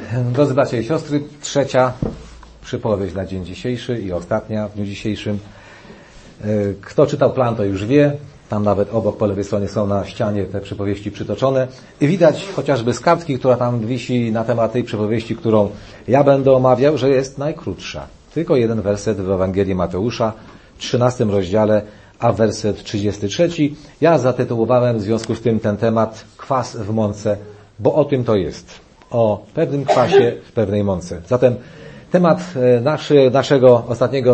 Drodzy bracia i siostry, trzecia przypowieść na dzień dzisiejszy i ostatnia w dniu dzisiejszym. Kto czytał plan, to już wie. Tam nawet obok po lewej stronie są na ścianie te przypowieści przytoczone. I widać chociażby z kartki, która tam wisi na temat tej przypowieści, którą ja będę omawiał, że jest najkrótsza. Tylko jeden werset w Ewangelii Mateusza, 13 rozdziale, a werset 33. Ja zatytułowałem w związku z tym ten temat kwas w mące, bo o tym to jest. O pewnym kwasie w pewnej mące. Zatem temat naszego ostatniego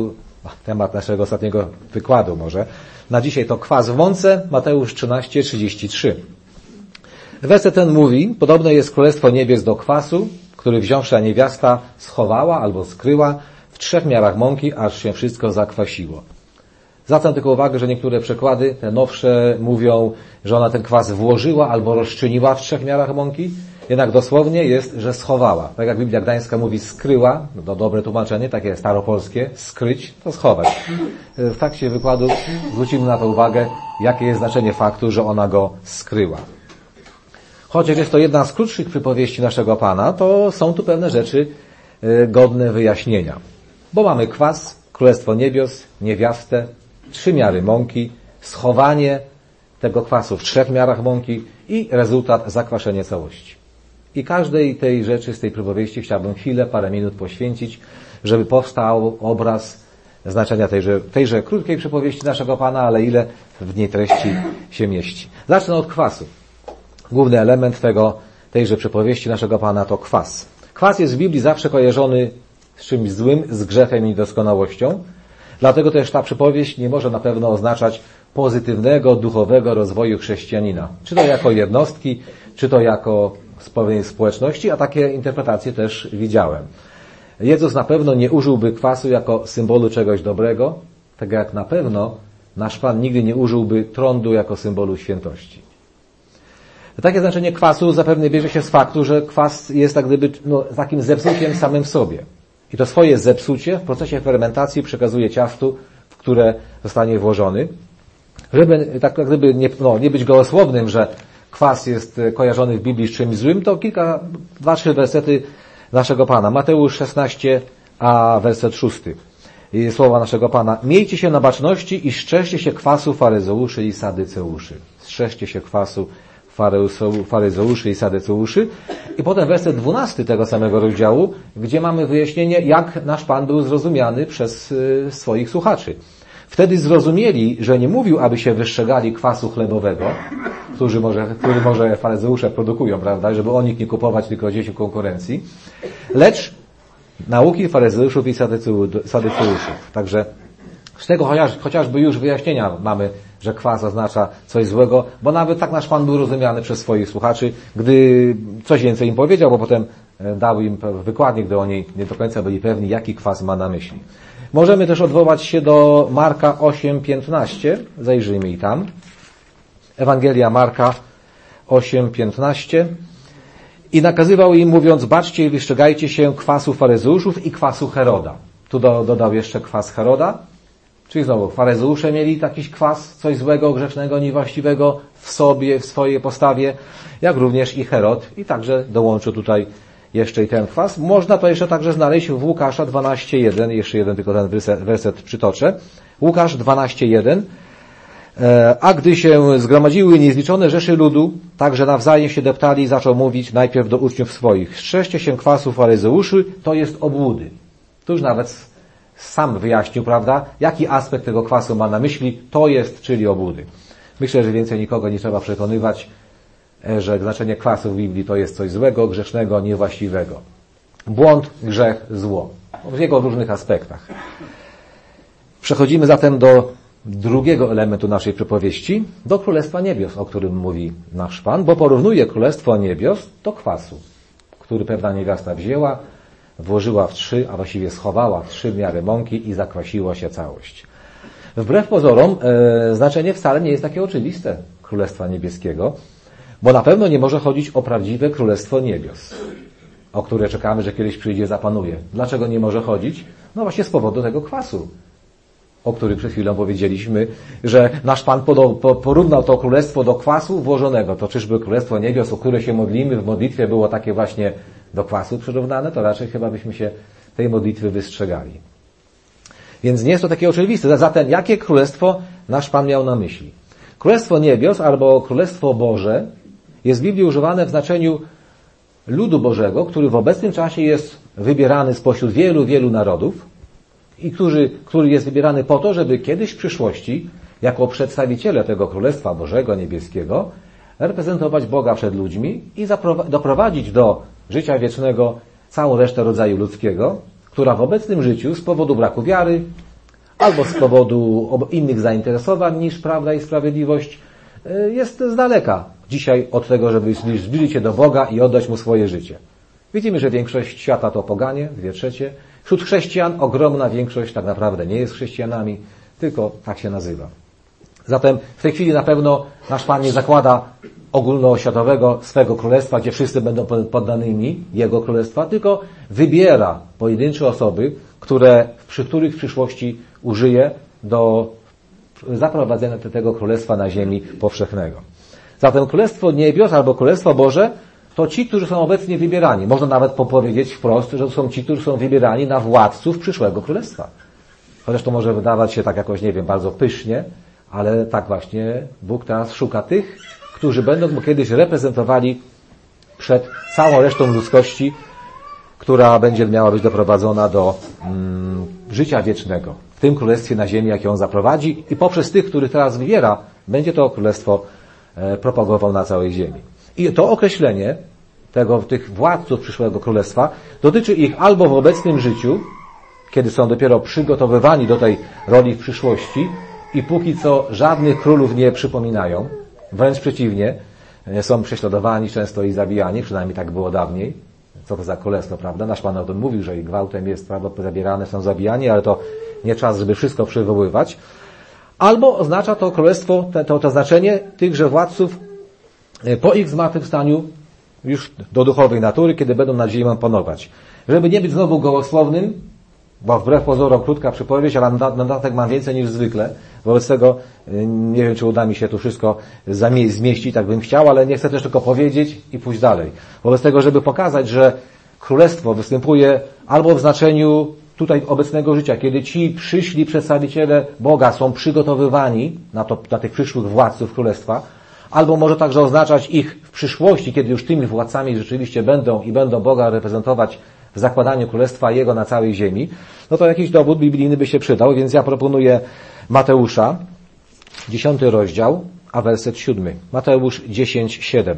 wykładu może, na dzisiaj to kwas w mące, Mateusz 13:33. Werset ten mówi, podobne jest Królestwo Niebios do kwasu, który wziąwszy niewiasta schowała albo skryła w 3 miarach mąki, aż się wszystko zakwasiło. Zwracam tylko uwagę, że niektóre przekłady, te nowsze, mówią, że ona ten kwas włożyła albo rozczyniła w 3 miarach mąki. Jednak dosłownie jest, że schowała. Tak jak Biblia Gdańska mówi skryła, to dobre tłumaczenie, takie staropolskie, skryć, to schować. W trakcie wykładu zwrócimy na to uwagę, jakie jest znaczenie faktu, że ona go skryła. Chociaż jest to jedna z krótszych przypowieści naszego Pana, to są tu pewne rzeczy godne wyjaśnienia. Bo mamy kwas, Królestwo Niebios, niewiastę, 3 miary mąki, schowanie tego kwasu w 3 miarach mąki i rezultat zakwaszenie całości. I każdej tej rzeczy z tej przypowieści chciałbym chwilę, parę minut poświęcić, żeby powstał obraz znaczenia tejże krótkiej przypowieści naszego Pana, ale ile w niej treści się mieści. Zacznę od kwasu. Główny element tejże przypowieści naszego Pana to kwas. Kwas jest w Biblii zawsze kojarzony z czymś złym, z grzechem i niedoskonałością. Dlatego też ta przypowieść nie może na pewno oznaczać pozytywnego, duchowego rozwoju chrześcijanina. Czy to jako jednostki, czy to jako pewnej społeczności, a takie interpretacje też widziałem. Jezus na pewno nie użyłby kwasu jako symbolu czegoś dobrego, tak jak na pewno nasz Pan nigdy nie użyłby trądu jako symbolu świętości. Takie znaczenie kwasu zapewne bierze się z faktu, że kwas jest tak gdyby takim zepsuciem samym w sobie. I to swoje zepsucie w procesie fermentacji przekazuje ciastu, w które zostanie włożony. Żeby tak gdyby nie być gołosłownym, że kwas jest kojarzony w Biblii z czymś złym, to 2-3 wersety naszego Pana. Mateusz 16, a werset 6. I słowa naszego Pana. Miejcie się na baczności i strzeżcie się kwasu faryzeuszy i sadyceuszy. Strzeżcie się kwasu faryzeuszy i sadyceuszy. I potem werset 12 tego samego rozdziału, gdzie mamy wyjaśnienie, jak nasz Pan był zrozumiany przez swoich słuchaczy. Wtedy zrozumieli, że nie mówił, aby się wystrzegali kwasu chlebowego, który może faryzeusze produkują, prawda, żeby o nich nie kupować, tylko gdzieś w konkurencji, lecz nauki faryzeuszów i sadyceuszów. Także z tego chociażby już wyjaśnienia mamy, że kwas oznacza coś złego, bo nawet tak nasz Pan był rozumiany przez swoich słuchaczy, gdy coś więcej im powiedział, bo potem dał im wykładnię, gdy oni nie do końca byli pewni, jaki kwas ma na myśli. Możemy też odwołać się do Marka 8:15. Zajrzyjmy i tam. Ewangelia Marka 8:15. I nakazywał im, mówiąc, baczcie i wystrzegajcie się kwasu faryzeuszów i kwasu Heroda. Tu dodał jeszcze kwas Heroda. Czyli znowu, faryzeusze mieli jakiś kwas, coś złego, grzesznego, niewłaściwego w sobie, w swojej postawie, jak również i Herod. I także dołączył tutaj jeszcze i ten kwas. Można to jeszcze także znaleźć w Łukasza 12:1. Jeszcze jeden tylko ten werset przytoczę. Łukasz 12:1. A gdy się zgromadziły niezliczone rzeszy ludu, także nawzajem się deptali, zaczął mówić najpierw do uczniów swoich. Strzeżcie się kwasu faryzeuszy, to jest obłudy. Tu już nawet sam wyjaśnił, prawda, jaki aspekt tego kwasu ma na myśli. To jest, czyli obłudy. Myślę, że więcej nikogo nie trzeba przekonywać, że znaczenie kwasu w Biblii to jest coś złego, grzesznego, niewłaściwego. Błąd, grzech, zło. W jego różnych aspektach. Przechodzimy zatem do drugiego elementu naszej przypowieści, do Królestwa Niebios, o którym mówi nasz Pan, bo porównuje Królestwo Niebios do kwasu, który pewna niewiasta wzięła, włożyła w 3, a właściwie schowała w 3 miary mąki i zakwasiła się całość. Wbrew pozorom, znaczenie wcale nie jest takie oczywiste Królestwa Niebieskiego, bo na pewno nie może chodzić o prawdziwe Królestwo Niebios, o które czekamy, że kiedyś przyjdzie, zapanuje. Dlaczego nie może chodzić? No właśnie z powodu tego kwasu, o którym przed chwilą powiedzieliśmy, że nasz Pan porównał to królestwo do kwasu włożonego. To czyżby Królestwo Niebios, o które się modlimy w modlitwie, było takie właśnie do kwasu przyrównane, to raczej chyba byśmy się tej modlitwy wystrzegali. Więc nie jest to takie oczywiste. Zatem jakie królestwo nasz Pan miał na myśli? Królestwo niebios albo Królestwo Boże jest w Biblii używane w znaczeniu ludu Bożego, który w obecnym czasie jest wybierany spośród wielu, wielu narodów i który jest wybierany po to, żeby kiedyś w przyszłości jako przedstawiciele tego Królestwa Bożego, Niebieskiego reprezentować Boga przed ludźmi i doprowadzić do życia wiecznego całą resztę rodzaju ludzkiego, która w obecnym życiu z powodu braku wiary albo z powodu innych zainteresowań niż prawda i sprawiedliwość jest z daleka dzisiaj od tego, żeby zbliżyć się do Boga i oddać Mu swoje życie. Widzimy, że większość świata to poganie, 2/3. Wśród chrześcijan ogromna większość tak naprawdę nie jest chrześcijanami, tylko tak się nazywa. Zatem w tej chwili na pewno nasz Pan nie zakłada ogólnoświatowego swego królestwa, gdzie wszyscy będą poddanymi Jego królestwa, tylko wybiera pojedyncze osoby, przy których w przyszłości użyje do zaprowadzenia tego królestwa na ziemi powszechnego. Zatem Królestwo Niebios albo Królestwo Boże to ci, którzy są obecnie wybierani. Można nawet powiedzieć wprost, że to są ci, którzy są wybierani na władców przyszłego królestwa. Chociaż to może wydawać się tak jakoś, nie wiem, bardzo pysznie, ale tak właśnie Bóg teraz szuka tych, którzy będą mu kiedyś reprezentowali przed całą resztą ludzkości, która będzie miała być doprowadzona do życia wiecznego w tym królestwie na ziemi, jakie on zaprowadzi i poprzez tych, których teraz wybiera, będzie to królestwo propagował na całej ziemi. I to określenie tych władców przyszłego królestwa dotyczy ich albo w obecnym życiu, kiedy są dopiero przygotowywani do tej roli w przyszłości i póki co żadnych królów nie przypominają, wręcz przeciwnie, są prześladowani często i zabijani, przynajmniej tak było dawniej. Co to za królestwo, prawda? Nasz Pan o tym mówił, że i gwałtem jest prawo zabierane, są zabijani, ale to nie czas, żeby wszystko przywoływać. Albo oznacza to królestwo, to znaczenie tychże władców po ich zmartwychwstaniu już do duchowej natury, kiedy będą nad ziemią panować. Żeby nie być znowu gołosłownym, bo wbrew pozorom krótka przypowieść, ale na dodatek mam więcej niż zwykle. Wobec tego nie wiem, czy uda mi się tu wszystko zmieścić, tak bym chciał, ale nie chcę też tylko powiedzieć i pójść dalej. Wobec tego, żeby pokazać, że królestwo występuje albo w znaczeniu tutaj obecnego życia, kiedy ci przyszli przedstawiciele Boga są przygotowywani na tych przyszłych władców królestwa, albo może także oznaczać ich w przyszłości, kiedy już tymi władcami rzeczywiście będą Boga reprezentować w zakładaniu Królestwa Jego na całej ziemi, no to jakiś dowód biblijny by się przydał, więc ja proponuję Mateusza, 10 rozdział, a werset 7. Mateusz 10:7.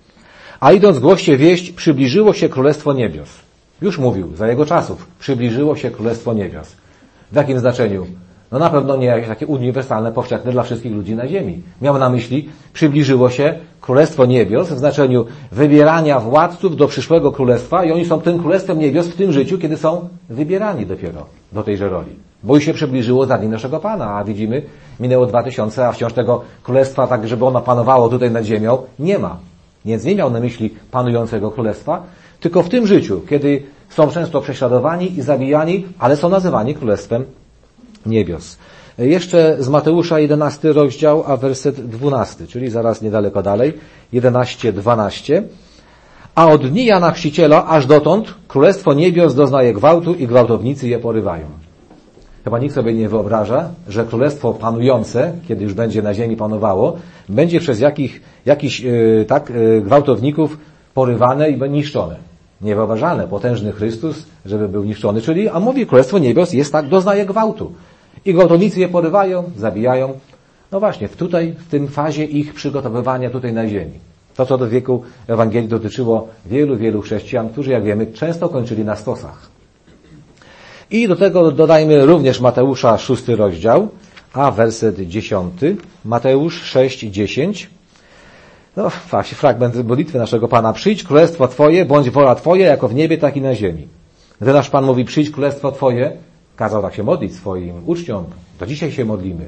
A idąc głoście wieść, przybliżyło się Królestwo Niebios. Już mówił, za jego czasów przybliżyło się Królestwo Niebios. W jakim znaczeniu? No na pewno nie jakieś takie uniwersalne, powszechne dla wszystkich ludzi na ziemi. Miał na myśli, przybliżyło się Królestwo Niebios w znaczeniu wybierania władców do przyszłego królestwa i oni są tym Królestwem Niebios w tym życiu, kiedy są wybierani dopiero do tejże roli. Bo już się przybliżyło za dni naszego Pana, a widzimy, minęło 2000, a wciąż tego królestwa, tak żeby ono panowało tutaj nad ziemią, nie ma. Więc nie miał na myśli panującego królestwa, tylko w tym życiu, kiedy są często prześladowani i zabijani, ale są nazywani Królestwem Niebios. Jeszcze z Mateusza 11 rozdział, a werset 12, czyli zaraz niedaleko dalej, 11:12. A od dni Jana Chrzciciela aż dotąd Królestwo Niebios doznaje gwałtu i gwałtownicy je porywają. Chyba nikt sobie nie wyobraża, że królestwo panujące, kiedy już będzie na ziemi panowało, będzie przez jakichś gwałtowników porywane i niszczone. Niewyobrażalne, potężny Chrystus, żeby był niszczony. Czyli, a mówi, Królestwo Niebios jest tak, doznaje gwałtu. I gwałtownicy je porywają, zabijają. No właśnie, w tym fazie ich przygotowywania tutaj na ziemi. To, co do wieku Ewangelii dotyczyło wielu, wielu chrześcijan, którzy, jak wiemy, często kończyli na stosach. I do tego dodajmy również Mateusza 6 rozdział, a werset 10. Mateusz 6:10. No właśnie, fragment modlitwy naszego Pana. Przyjdź królestwo Twoje, bądź wola Twoja, jako w niebie, tak i na ziemi. Gdy nasz Pan mówi, przyjdź królestwo Twoje, kazał tak się modlić swoim uczniom. To dzisiaj się modlimy.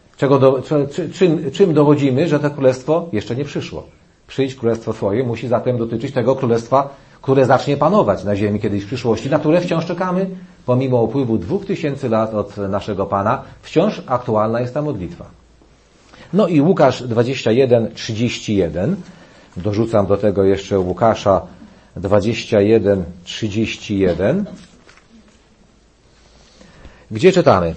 Czym dowodzimy, że to królestwo jeszcze nie przyszło? Przyjdź królestwo Twoje musi zatem dotyczyć tego królestwa, które zacznie panować na ziemi kiedyś w przyszłości, na które wciąż czekamy, pomimo upływu 2000 lat od naszego Pana, wciąż aktualna jest ta modlitwa. No i Łukasz 21:31. Dorzucam do tego jeszcze Łukasza 21:31, gdzie czytamy: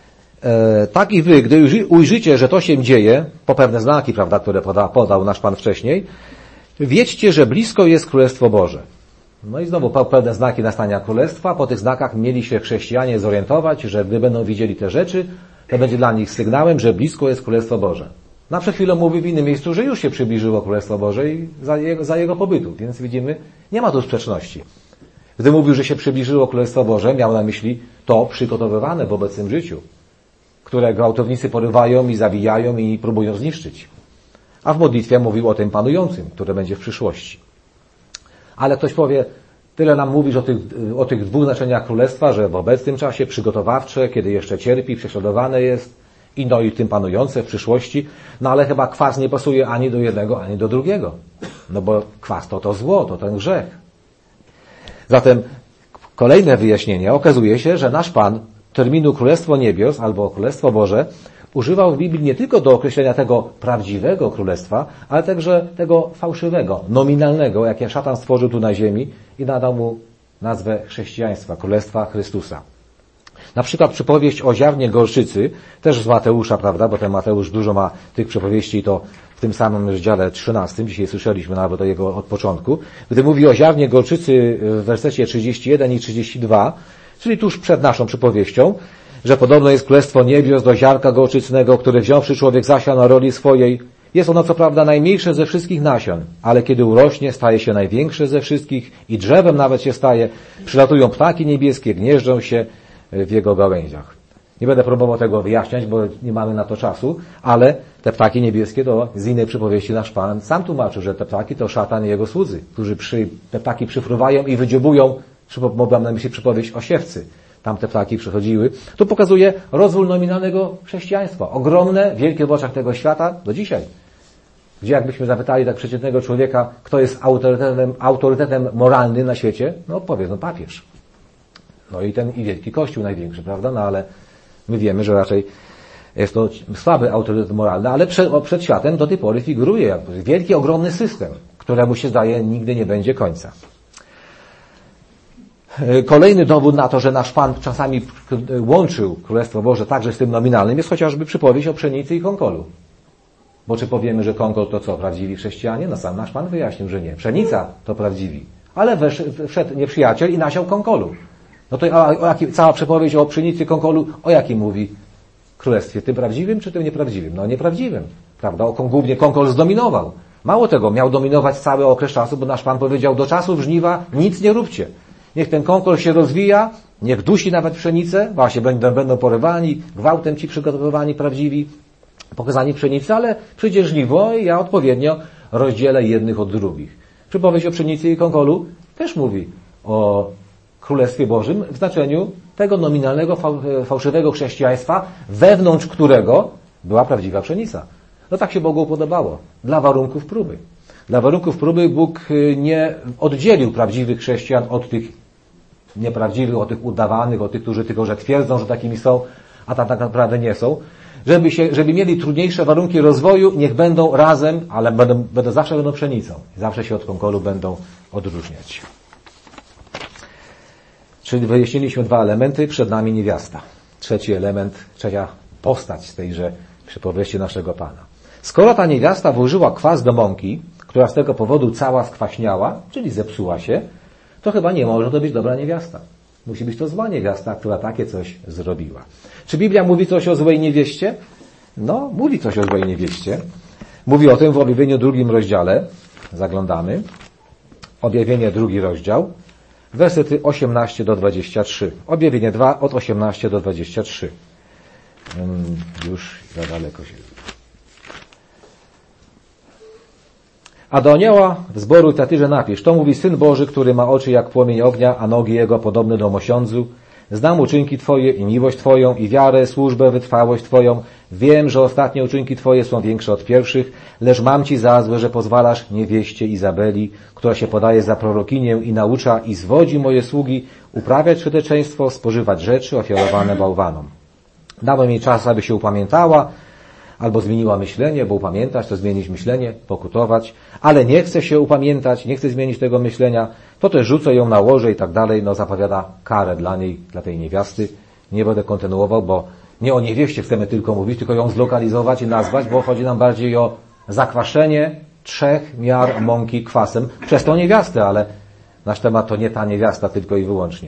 tak i wy, gdy ujrzycie, że to się dzieje, po pewne znaki, prawda, które podał nasz Pan wcześniej, wiedzcie, że blisko jest Królestwo Boże. No i znowu pewne znaki nastania Królestwa. Po tych znakach mieli się chrześcijanie zorientować, że gdy będą widzieli te rzeczy, to będzie dla nich sygnałem, że blisko jest Królestwo Boże. Na przed chwilą mówi w innym miejscu, że już się przybliżyło Królestwo Boże i za jego pobytu. Więc widzimy, nie ma tu sprzeczności. Gdy mówił, że się przybliżyło Królestwo Boże, miał na myśli to przygotowywane w obecnym życiu, które gwałtownicy porywają i zabijają i próbują zniszczyć. A w modlitwie mówił o tym panującym, które będzie w przyszłości. Ale ktoś powie, tyle nam mówisz o tych dwóch znaczeniach Królestwa, że w obecnym czasie przygotowawcze, kiedy jeszcze cierpi, prześladowane jest, i tym panujące w przyszłości, no ale chyba kwas nie pasuje ani do jednego, ani do drugiego. No bo kwas to zło, to ten grzech. Zatem kolejne wyjaśnienie. Okazuje się, że nasz Pan terminu Królestwo Niebios albo Królestwo Boże używał w Biblii nie tylko do określenia tego prawdziwego królestwa, ale także tego fałszywego, nominalnego, jakie szatan stworzył tu na ziemi i nadał mu nazwę chrześcijaństwa, Królestwa Chrystusa. Na przykład przypowieść o ziarnie gorczycy, też z Mateusza, prawda, bo ten Mateusz dużo ma tych przypowieści i to w tym samym rozdziale 13, dzisiaj słyszeliśmy nawet o jego od początku, gdy mówi o ziarnie gorczycy w wersecie 31 i 32, czyli tuż przed naszą przypowieścią, że podobno jest Królestwo Niebios do ziarnka gorczycnego, które wziąwszy człowiek zasiał na roli swojej. Jest ono co prawda najmniejsze ze wszystkich nasion, ale kiedy urośnie, staje się największe ze wszystkich i drzewem nawet się staje. Przylatują ptaki niebieskie, gnieżdżą się w jego gałęziach. Nie będę próbował tego wyjaśniać, bo nie mamy na to czasu, ale te ptaki niebieskie to z innej przypowieści nasz Pan sam tłumaczył, że te ptaki to szatan i jego słudzy, którzy te ptaki przyfruwają i wydziobują, mam na myśli przypowieść o siewcy. Tam te ptaki przychodziły. To pokazuje rozwój nominalnego chrześcijaństwa. Ogromne, wielkie w oczach tego świata do dzisiaj. Gdzie jakbyśmy zapytali tak przeciętnego człowieka, kto jest autorytetem moralnym na świecie, no powie, no papież. No i ten i wielki Kościół największy, prawda? No ale my wiemy, że raczej jest to słaby autorytet moralny, ale przed światem do tej pory figuruje jakby wielki, ogromny system, któremu się zdaje nigdy nie będzie końca. Kolejny dowód na to, że nasz Pan czasami łączył Królestwo Boże także z tym nominalnym, jest chociażby przypowieść o pszenicy i konkolu. Bo czy powiemy, że konkol to co? Prawdziwi chrześcijanie? No sam nasz Pan wyjaśnił, że nie. Pszenica to prawdziwi. Ale wszedł nieprzyjaciel i nasiał konkolu. No to cała przypowieść o pszenicy i konkolu, o jakim mówi królestwie? Tym prawdziwym czy tym nieprawdziwym? No nieprawdziwym. Prawda? Głównie konkol zdominował. Mało tego, miał dominować cały okres czasu, bo nasz Pan powiedział, do czasów żniwa nic nie róbcie. Niech ten konkol się rozwija, niech dusi nawet pszenicę, właśnie będą porywani, gwałtem ci przygotowywani prawdziwi, pokazani pszenicy, ale przyjdzie żniwo i ja odpowiednio rozdzielę jednych od drugich. Przypowieść o pszenicy i konkolu też mówi o Królestwie Bożym w znaczeniu tego nominalnego, fałszywego chrześcijaństwa, wewnątrz którego była prawdziwa pszenica. No tak się Bogu podobało. Dla warunków próby. Dla warunków próby Bóg nie oddzielił prawdziwych chrześcijan od tych nieprawdziwych, od tych udawanych, od tych, którzy tylko że twierdzą, że takimi są, a tak naprawdę nie są. Żeby mieli trudniejsze warunki rozwoju, niech będą razem, ale zawsze będą pszenicą. Zawsze się od konkolu będą odróżniać. Czyli wyjaśniliśmy dwa elementy, przed nami niewiasta. Trzeci element, trzecia postać z tejże przypowieści naszego Pana. Skoro ta niewiasta włożyła kwas do mąki, która z tego powodu cała skwaśniała, czyli zepsuła się, to chyba nie może to być dobra niewiasta. Musi być to zła niewiasta, która takie coś zrobiła. Czy Biblia mówi coś o złej niewieście? No, mówi coś o złej niewieście. Mówi o tym w Objawieniu 2 rozdziale. Zaglądamy. Objawienie 2 rozdział. Wersety 18 do 23. Objawienie 2 od 18 do 23. Już za daleko się. A do anioła w zboru Teatyrze napisz, to mówi Syn Boży, który ma oczy jak płomień ognia, a nogi Jego podobne do mosiądzu. Znam uczynki Twoje i miłość Twoją i wiarę, służbę, wytrwałość Twoją. Wiem, że ostatnie uczynki Twoje są większe od pierwszych, lecz mam Ci za złe, że pozwalasz niewieście Izabeli, która się podaje za prorokinię i naucza i zwodzi moje sługi uprawiać świadeczeństwo, spożywać rzeczy ofiarowane bałwanom. Dałem jej czas, aby się upamiętała, albo zmieniła myślenie, bo upamiętać to zmienić myślenie, pokutować, ale nie chce się upamiętać, nie chce zmienić tego myślenia, to też rzucę ją na łoże i tak dalej, zapowiada karę dla niej, dla tej niewiasty. Nie będę kontynuował, bo nie o niewieście chcemy tylko mówić, tylko ją zlokalizować i nazwać, bo chodzi nam bardziej o zakwaszenie 3 miar mąki kwasem przez tą niewiastę, ale nasz temat to nie ta niewiasta tylko i wyłącznie.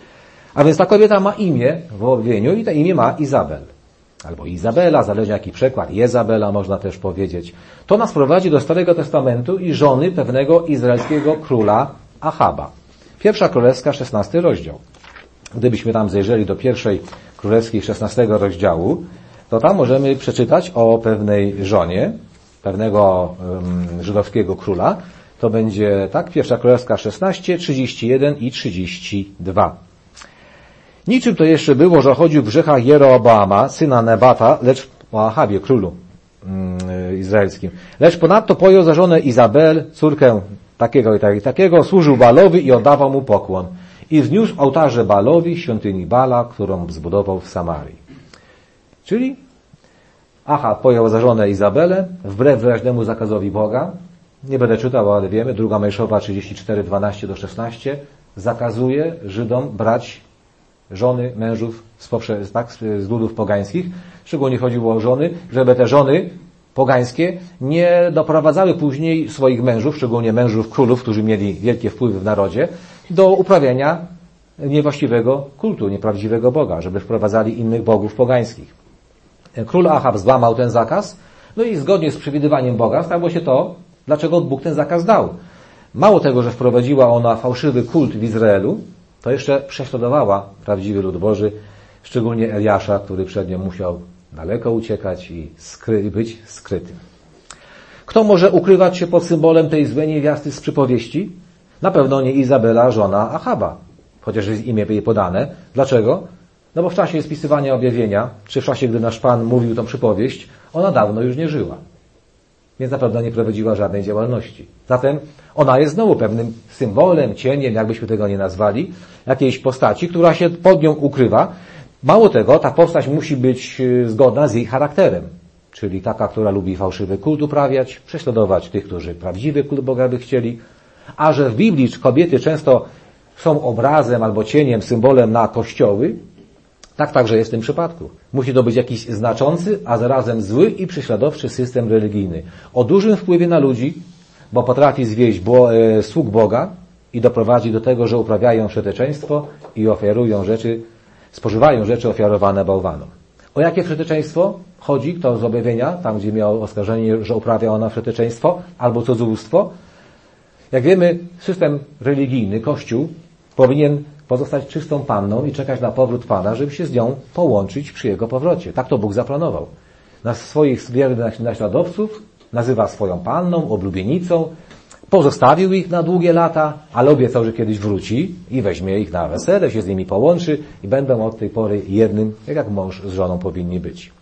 A więc ta kobieta ma imię w objawieniu i to imię ma Izabel. Albo Izabela, zależy jaki przekład, Jezabela można też powiedzieć. To nas prowadzi do Starego Testamentu i żony pewnego izraelskiego króla Achaba. Pierwsza Królewska, 16 rozdział. Gdybyśmy tam zajrzeli do pierwszej Królewskiej 16 rozdziału, to tam możemy przeczytać o pewnej żonie, pewnego żydowskiego króla. To będzie, tak, pierwsza Królewska 16, 31 i 32. Niczym to jeszcze było, że chodził w grzechach Jeroboama, syna Nebata, lecz o Achabie, królu izraelskim. Lecz ponadto pojął za żonę Izabel, córkę takiego i takiego, służył Baalowi i oddawał mu pokłon. I wzniósł ołtarze Baalowi, świątyni Baala, którą zbudował w Samarii. Czyli Achab pojął za żonę Izabelę, wbrew wyraźnemu zakazowi Boga. Nie będę czytał, ale wiemy, 2 Mojżeszowa 34, 12-16 zakazuje Żydom brać żony, mężów z ludów pogańskich. Szczególnie chodziło o żony, żeby te żony pogańskie nie doprowadzały później swoich mężów, szczególnie mężów królów, którzy mieli wielkie wpływy w narodzie, do uprawiania niewłaściwego kultu, nieprawdziwego Boga, żeby wprowadzali innych bogów pogańskich. Król Achab złamał ten zakaz, i zgodnie z przewidywaniem Boga stało się to, dlaczego Bóg ten zakaz dał. Mało tego, że wprowadziła ona fałszywy kult w Izraelu, to jeszcze prześladowała prawdziwy lud Boży, szczególnie Eliasza, który przed nią musiał daleko uciekać i być skrytym. Kto może ukrywać się pod symbolem tej złej niewiasty z przypowieści? Na pewno nie Izabela, żona Achaba, chociaż jest imię jej podane. Dlaczego? Bo w czasie spisywania objawienia, czy w czasie, gdy nasz Pan mówił tą przypowieść, ona dawno już nie żyła. Więc na pewno nie prowadziła żadnej działalności. Zatem ona jest znowu pewnym symbolem, cieniem, jakbyśmy tego nie nazwali, jakiejś postaci, która się pod nią ukrywa. Mało tego, ta postać musi być zgodna z jej charakterem. Czyli taka, która lubi fałszywy kult uprawiać, prześladować tych, którzy prawdziwy kult Boga by chcieli. A że w Biblii kobiety często są obrazem albo cieniem, symbolem na kościoły, tak także jest w tym przypadku. Musi to być jakiś znaczący, a zarazem zły i prześladowczy system religijny. O dużym wpływie na ludzi, bo potrafi zwieść sług Boga i doprowadzi do tego, że uprawiają wszeteczeństwo i ofiarują rzeczy, spożywają rzeczy ofiarowane bałwanom. O jakie wszeteczeństwo chodzi? Kto z objawienia, tam gdzie miał oskarżenie, że uprawia ona wszeteczeństwo albo cudzołóstwo? Jak wiemy, system religijny, Kościół, powinien pozostać czystą panną i czekać na powrót Pana, żeby się z nią połączyć przy Jego powrocie. Tak to Bóg zaplanował. Na swoich wiernych naśladowców nazywa swoją panną, oblubienicą, pozostawił ich na długie lata, ale obiecał, że kiedyś wróci i weźmie ich na wesele, się z nimi połączy i będą od tej pory jednym, jak mąż z żoną powinni być.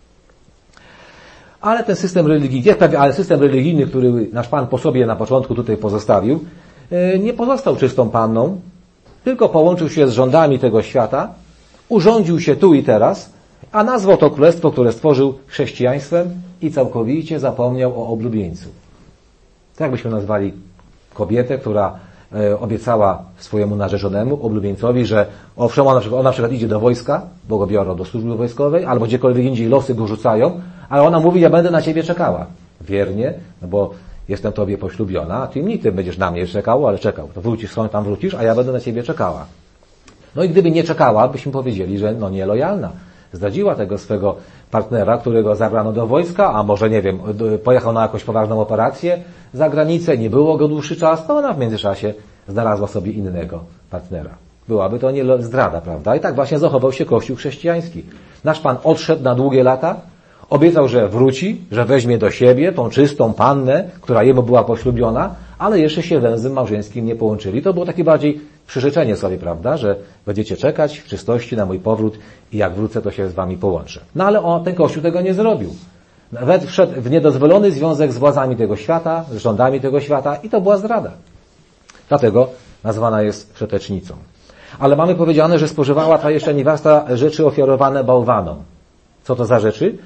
Ale ten system religijny, który nasz Pan po sobie na początku tutaj pozostawił, nie pozostał czystą panną, tylko połączył się z rządami tego świata, urządził się tu i teraz, a nazwał to królestwo, które stworzył, chrześcijaństwem i całkowicie zapomniał o oblubieńcu. Tak byśmy nazwali kobietę, która obiecała swojemu narzeczonemu, oblubieńcowi, że owszem, ona na przykład idzie do wojska, bo go biorą do służby wojskowej, albo gdziekolwiek indziej losy go rzucają, ale ona mówi, ja będę na ciebie czekała. Wiernie, bo jestem tobie poślubiona, a ty nigdy będziesz na mnie czekał, ale czekał. To wrócisz, skąd tam wrócisz, a ja będę na ciebie czekała. I gdyby nie czekała, byśmy powiedzieli, że nielojalna. Zdradziła tego swego partnera, którego zabrano do wojska, a może, nie wiem, pojechał na jakąś poważną operację za granicę, nie było go dłuższy czas, ona w międzyczasie znalazła sobie innego partnera. Byłaby to nie zdrada, prawda? I tak właśnie zachował się Kościół chrześcijański. Nasz Pan odszedł na długie lata, obiecał, że wróci, że weźmie do siebie tą czystą pannę, która jemu była poślubiona, ale jeszcze się węzłem małżeńskim nie połączyli. To było takie bardziej przyrzeczenie sobie, prawda, że będziecie czekać w czystości na mój powrót i jak wrócę, to się z wami połączę. Ale ten Kościół tego nie zrobił. Nawet wszedł w niedozwolony związek z władzami tego świata, z rządami tego świata i to była zdrada. Dlatego nazwana jest wszetecznicą. Ale mamy powiedziane, że spożywała ta jeszcze niewiasta rzeczy ofiarowane bałwanom. Co to za rzeczy?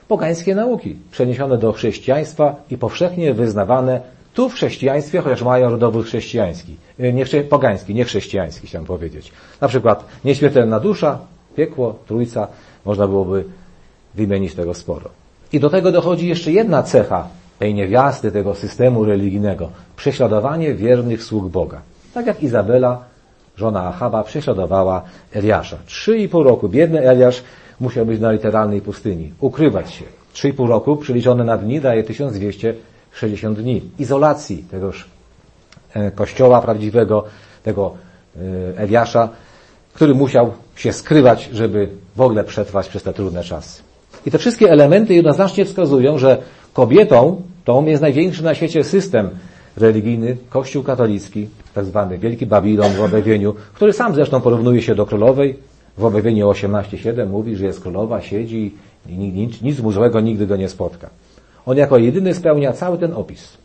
pogańskie nauki, przeniesione do chrześcijaństwa i powszechnie wyznawane tu w chrześcijaństwie, chociaż mają rodowód chrześcijański. Pogański, nie chrześcijański, chciałem powiedzieć. Na przykład nieśmiertelna dusza, piekło, trójca, można byłoby wymienić tego sporo. I do tego dochodzi jeszcze jedna cecha tej niewiasty, tego systemu religijnego. Prześladowanie wiernych sług Boga. Tak jak Izabela, żona Achaba, prześladowała Eliasza. 3,5 roku biedny Eliasz musiał być na literalnej pustyni, ukrywać się. 3,5 roku przeliczone na dni daje 1260 dni izolacji tegoż kościoła prawdziwego, tego Eliasza, który musiał się skrywać, żeby w ogóle przetrwać przez te trudne czasy. I te wszystkie elementy jednoznacznie wskazują, że kobietą tą jest największy na świecie system religijny, Kościół katolicki, tak zwany Wielki Babilon w objawieniu, który sam zresztą porównuje się do królowej. W objawieniu 18:7 mówi, że jest królowa, siedzi i nic mu złego nigdy go nie spotka. On jako jedyny spełnia cały ten opis,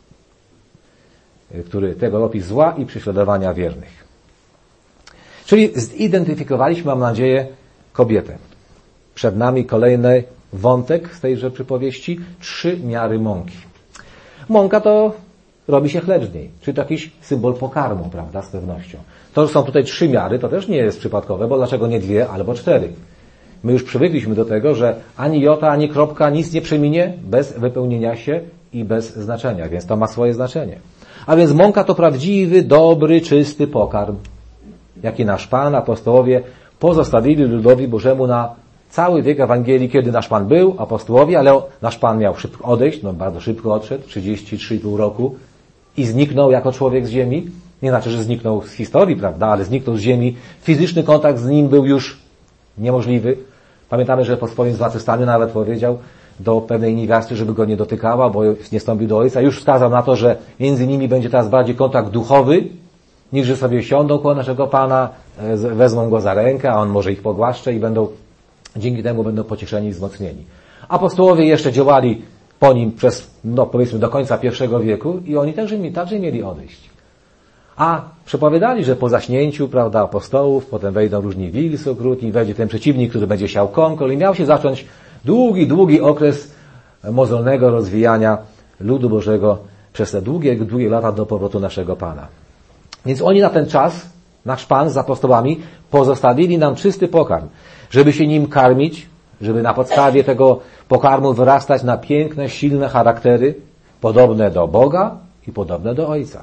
tego opis zła i prześladowania wiernych. Czyli zidentyfikowaliśmy, mam nadzieję, kobietę. Przed nami kolejny wątek z tejże przypowieści, 3 miary mąki. Mąka to robi się chleb z niej, czyli to jakiś symbol pokarmu, prawda, z pewnością. To, że są tutaj 3 miary, to też nie jest przypadkowe, bo dlaczego nie 2 albo 4? My już przywykliśmy do tego, że ani jota, ani kropka, nic nie przeminie bez wypełnienia się i bez znaczenia, więc to ma swoje znaczenie. A więc mąka to prawdziwy, dobry, czysty pokarm, jaki nasz Pan, apostołowie pozostawili ludowi Bożemu na cały wiek Ewangelii, kiedy nasz Pan był, apostołowie, ale nasz Pan miał szybko odejść, bardzo szybko odszedł, 33,5 roku i zniknął jako człowiek z ziemi. Nie znaczy, że zniknął z historii, prawda, ale zniknął z ziemi. Fizyczny kontakt z nim był już niemożliwy. Pamiętamy, że po swoim zmartwychwstaniu nawet powiedział do pewnej niewiasty, żeby go nie dotykała, bo nie wstąpił do Ojca. Już wskazał na to, że między nimi będzie teraz bardziej kontakt duchowy, niż że sobie siądą koło naszego Pana, wezmą go za rękę, a on może ich pogłaszcze i dzięki temu będą pocieszeni i wzmocnieni. Apostołowie jeszcze działali po nim przez, powiedzmy, do końca I wieku i oni także mieli odejść. A przepowiadali, że po zaśnięciu, prawda, apostołów, potem wejdą różni wilcy okrutni, wejdzie ten przeciwnik, który będzie siał konkol i miał się zacząć długi okres mozolnego rozwijania ludu Bożego przez te długie lata do powrotu naszego Pana. Więc oni na ten czas, nasz Pan z apostołami, pozostawili nam czysty pokarm, żeby się nim karmić, żeby na podstawie tego pokarmu wyrastać na piękne, silne charaktery, podobne do Boga i podobne do Ojca.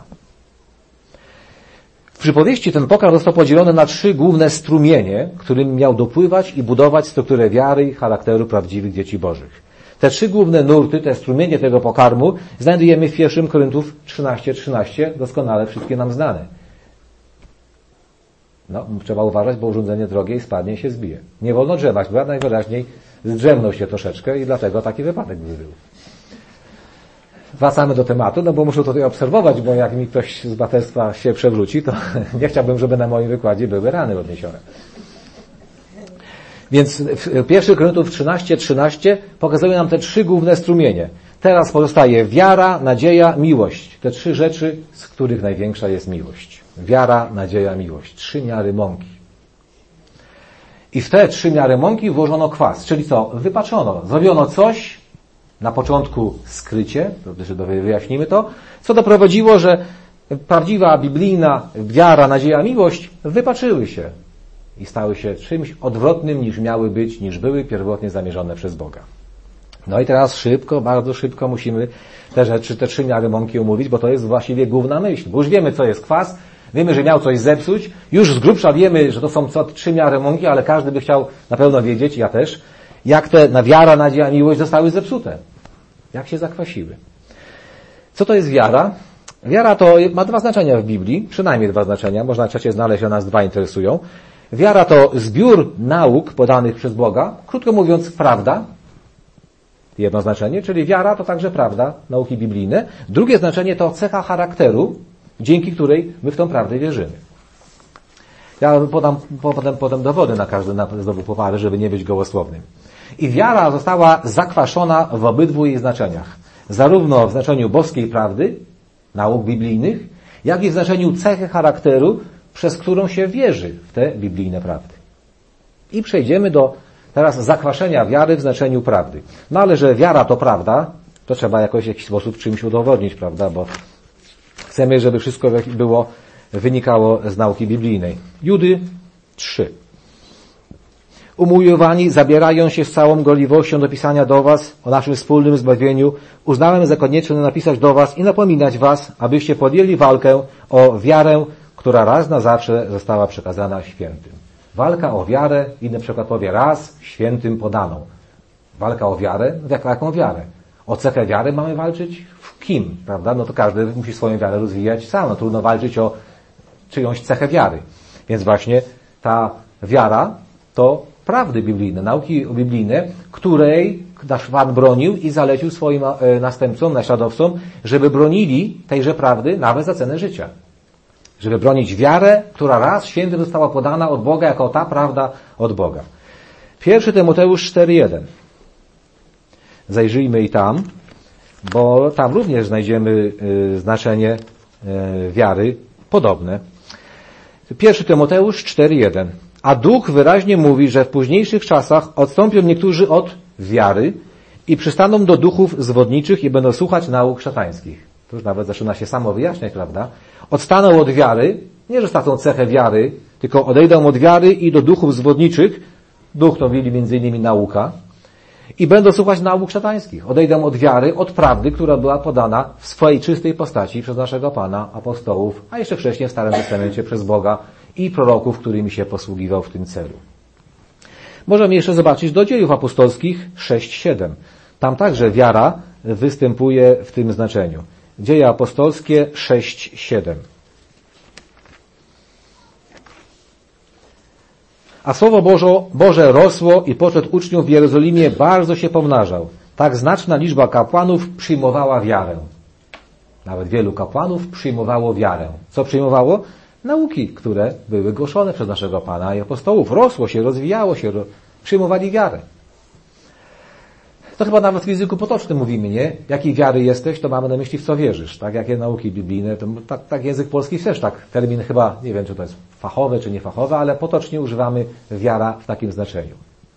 W przypowieści ten pokarm został podzielony na 3 główne strumienie, którym miał dopływać i budować strukturę wiary i charakteru prawdziwych dzieci Bożych. Te 3 główne nurty, te strumienie tego pokarmu znajdujemy w 1 Koryntiów 13:13, doskonale wszystkie nam znane. Trzeba uważać, bo urządzenie drogie i spadnie i się zbije. Nie wolno drzemać, bo najwyraźniej zdrzemnął się troszeczkę i dlatego taki wypadek by był. Wracamy do tematu, bo muszę tutaj obserwować, bo jak mi ktoś z braterstwa się przewróci, to nie chciałbym, żeby na moim wykładzie były rany odniesione. Więc 1 Koryntiów 13:13 pokazuje nam te 3 główne strumienie. Teraz pozostaje wiara, nadzieja, miłość. Te 3 rzeczy, z których największa jest miłość. Wiara, nadzieja, miłość. 3 miary mąki. I w te 3 miary mąki włożono kwas. Czyli co? Wypaczono. Zrobiono coś, na początku skrycie, wyjaśnimy to, co doprowadziło, że prawdziwa, biblijna wiara, nadzieja, miłość wypaczyły się i stały się czymś odwrotnym niż miały być, niż były pierwotnie zamierzone przez Boga. No i teraz bardzo szybko musimy te 3 miary mąki omówić, bo to jest właściwie główna myśl. Bo już wiemy, co jest kwas, wiemy, że miał coś zepsuć, już z grubsza wiemy, że to są 3 miary mąki, ale każdy by chciał na pewno wiedzieć, ja też, jak te wiara, nadzieja, miłość zostały zepsute. Jak się zakwasiły. Co to jest wiara? Wiara to ma 2 znaczenia w Biblii, przynajmniej 2 znaczenia, można 3 znaleźć, a nas 2 interesują. Wiara to zbiór nauk podanych przez Boga, krótko mówiąc prawda, jedno znaczenie, czyli wiara to także prawda, nauki biblijne. Drugie znaczenie to cecha charakteru, dzięki której my w tą prawdę wierzymy. Ja podam potem dowody na każdy znowu po parę, żeby nie być gołosłownym. I wiara została zakwaszona w obydwu jej znaczeniach. Zarówno w znaczeniu boskiej prawdy, nauk biblijnych, jak i w znaczeniu cechy charakteru, przez którą się wierzy w te biblijne prawdy. I przejdziemy do teraz zakwaszenia wiary w znaczeniu prawdy. No ale że wiara to prawda, to trzeba jakoś w jakiś sposób czymś udowodnić, prawda, bo chcemy, żeby wszystko wynikało z nauki biblijnej. Judy 3. Umiłowani zabierają się z całą gorliwością do pisania do was o naszym wspólnym zbawieniu. Uznałem za konieczne napisać do was i napominać was, abyście podjęli walkę o wiarę, która raz na zawsze została przekazana świętym. Walka o wiarę, inny przykład powie, raz świętym podaną. Walka o wiarę? Jaką wiarę? O cechę wiary mamy walczyć? W kim? Prawda? No to każdy musi swoją wiarę rozwijać sam. No, trudno walczyć o czyjąś cechę wiary. Więc właśnie ta wiara to prawdy biblijne, nauki biblijne, której nasz Pan bronił i zalecił swoim następcom, naśladowcom, żeby bronili tejże prawdy nawet za cenę życia. Żeby bronić wiarę, która raz świętym została podana od Boga jako ta prawda od Boga. 1 Tymoteusz 4:1. Zajrzyjmy i tam, bo tam również znajdziemy znaczenie wiary podobne. 1 Tymoteusz 4:1. A Duch wyraźnie mówi, że w późniejszych czasach odstąpią niektórzy od wiary i przystaną do duchów zwodniczych i będą słuchać nauk szatańskich. To już nawet zaczyna się samo wyjaśniać, prawda? Odstaną od wiary, nie że stracą cechę wiary, tylko odejdą od wiary i do duchów zwodniczych, duch to mieli między innymi nauka, i będą słuchać nauk szatańskich. Odejdą od wiary, od prawdy, która była podana w swojej czystej postaci przez naszego Pana, apostołów, a jeszcze wcześniej w Starym Testamencie przez Boga i proroków, którymi się posługiwał w tym celu. Możemy jeszcze zobaczyć do Dziejów Apostolskich 6:7. Tam także wiara występuje w tym znaczeniu. Dzieje Apostolskie 6:7. A Słowo Boże rosło i poczet uczniów w Jerozolimie bardzo się pomnażał. Tak znaczna liczba kapłanów przyjmowała wiarę. Nawet wielu kapłanów przyjmowało wiarę. Co przyjmowało? Nauki, które były głoszone przez naszego Pana i apostołów. Rosło się, rozwijało się, przyjmowali wiarę. To chyba nawet w języku potocznym mówimy, nie? Jakiej wiary jesteś, to mamy na myśli, w co wierzysz. Tak? Jakie nauki biblijne, to tak język polski też tak. Termin chyba, nie wiem, czy to jest fachowe, czy niefachowe, ale potocznie używamy wiara w takim znaczeniu.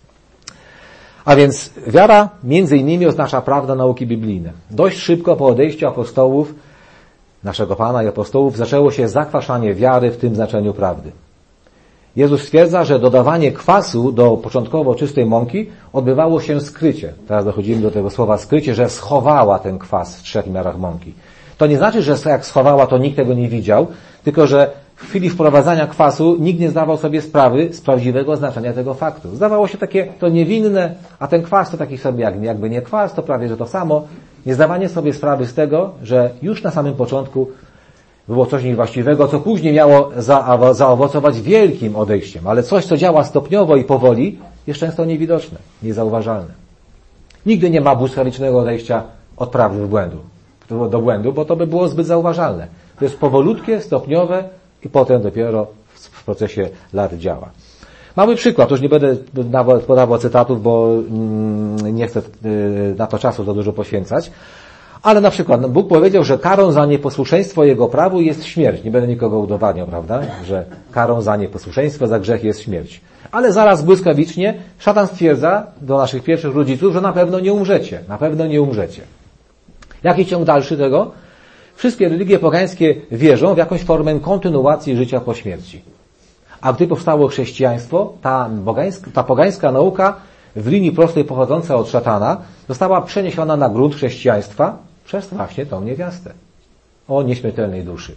A więc wiara między innymi oznacza prawda nauki biblijne. Dość szybko po odejściu apostołów, naszego Pana i apostołów, zaczęło się zakwaszanie wiary w tym znaczeniu prawdy. Jezus stwierdza, że dodawanie kwasu do początkowo czystej mąki odbywało się skrycie. Teraz dochodzimy do tego słowa skrycie, że schowała ten kwas w 3 miarach mąki. To nie znaczy, że jak schowała, to nikt tego nie widział, tylko że w chwili wprowadzania kwasu nikt nie zdawał sobie sprawy z prawdziwego znaczenia tego faktu. Zdawało się takie to niewinne, a ten kwas to taki sobie jakby nie kwas, to prawie że to samo. Niezdawanie sobie sprawy z tego, że już na samym początku było coś niewłaściwego, co później miało zaowocować wielkim odejściem, ale coś, co działa stopniowo i powoli, jest często niewidoczne, niezauważalne. Nigdy nie ma błyskawicznego odejścia od prawdy do błędu, bo to by było zbyt zauważalne. To jest powolutkie, stopniowe i potem dopiero w procesie lat działa. Mały przykład, już nie będę nawet podawał cytatów, bo nie chcę na to czasu za dużo poświęcać, ale na przykład Bóg powiedział, że karą za nieposłuszeństwo Jego prawu jest śmierć. Nie będę nikogo udowadniał, prawda? Że karą za nieposłuszeństwo, za grzech jest śmierć. Ale zaraz błyskawicznie szatan stwierdza do naszych pierwszych rodziców, że na pewno nie umrzecie. Na pewno nie umrzecie. Jaki ciąg dalszy tego? Wszystkie religie pogańskie wierzą w jakąś formę kontynuacji życia po śmierci. A gdy powstało chrześcijaństwo, ta pogańska nauka w linii prostej pochodząca od szatana została przeniesiona na grunt chrześcijaństwa przez właśnie tą niewiastę o nieśmiertelnej duszy.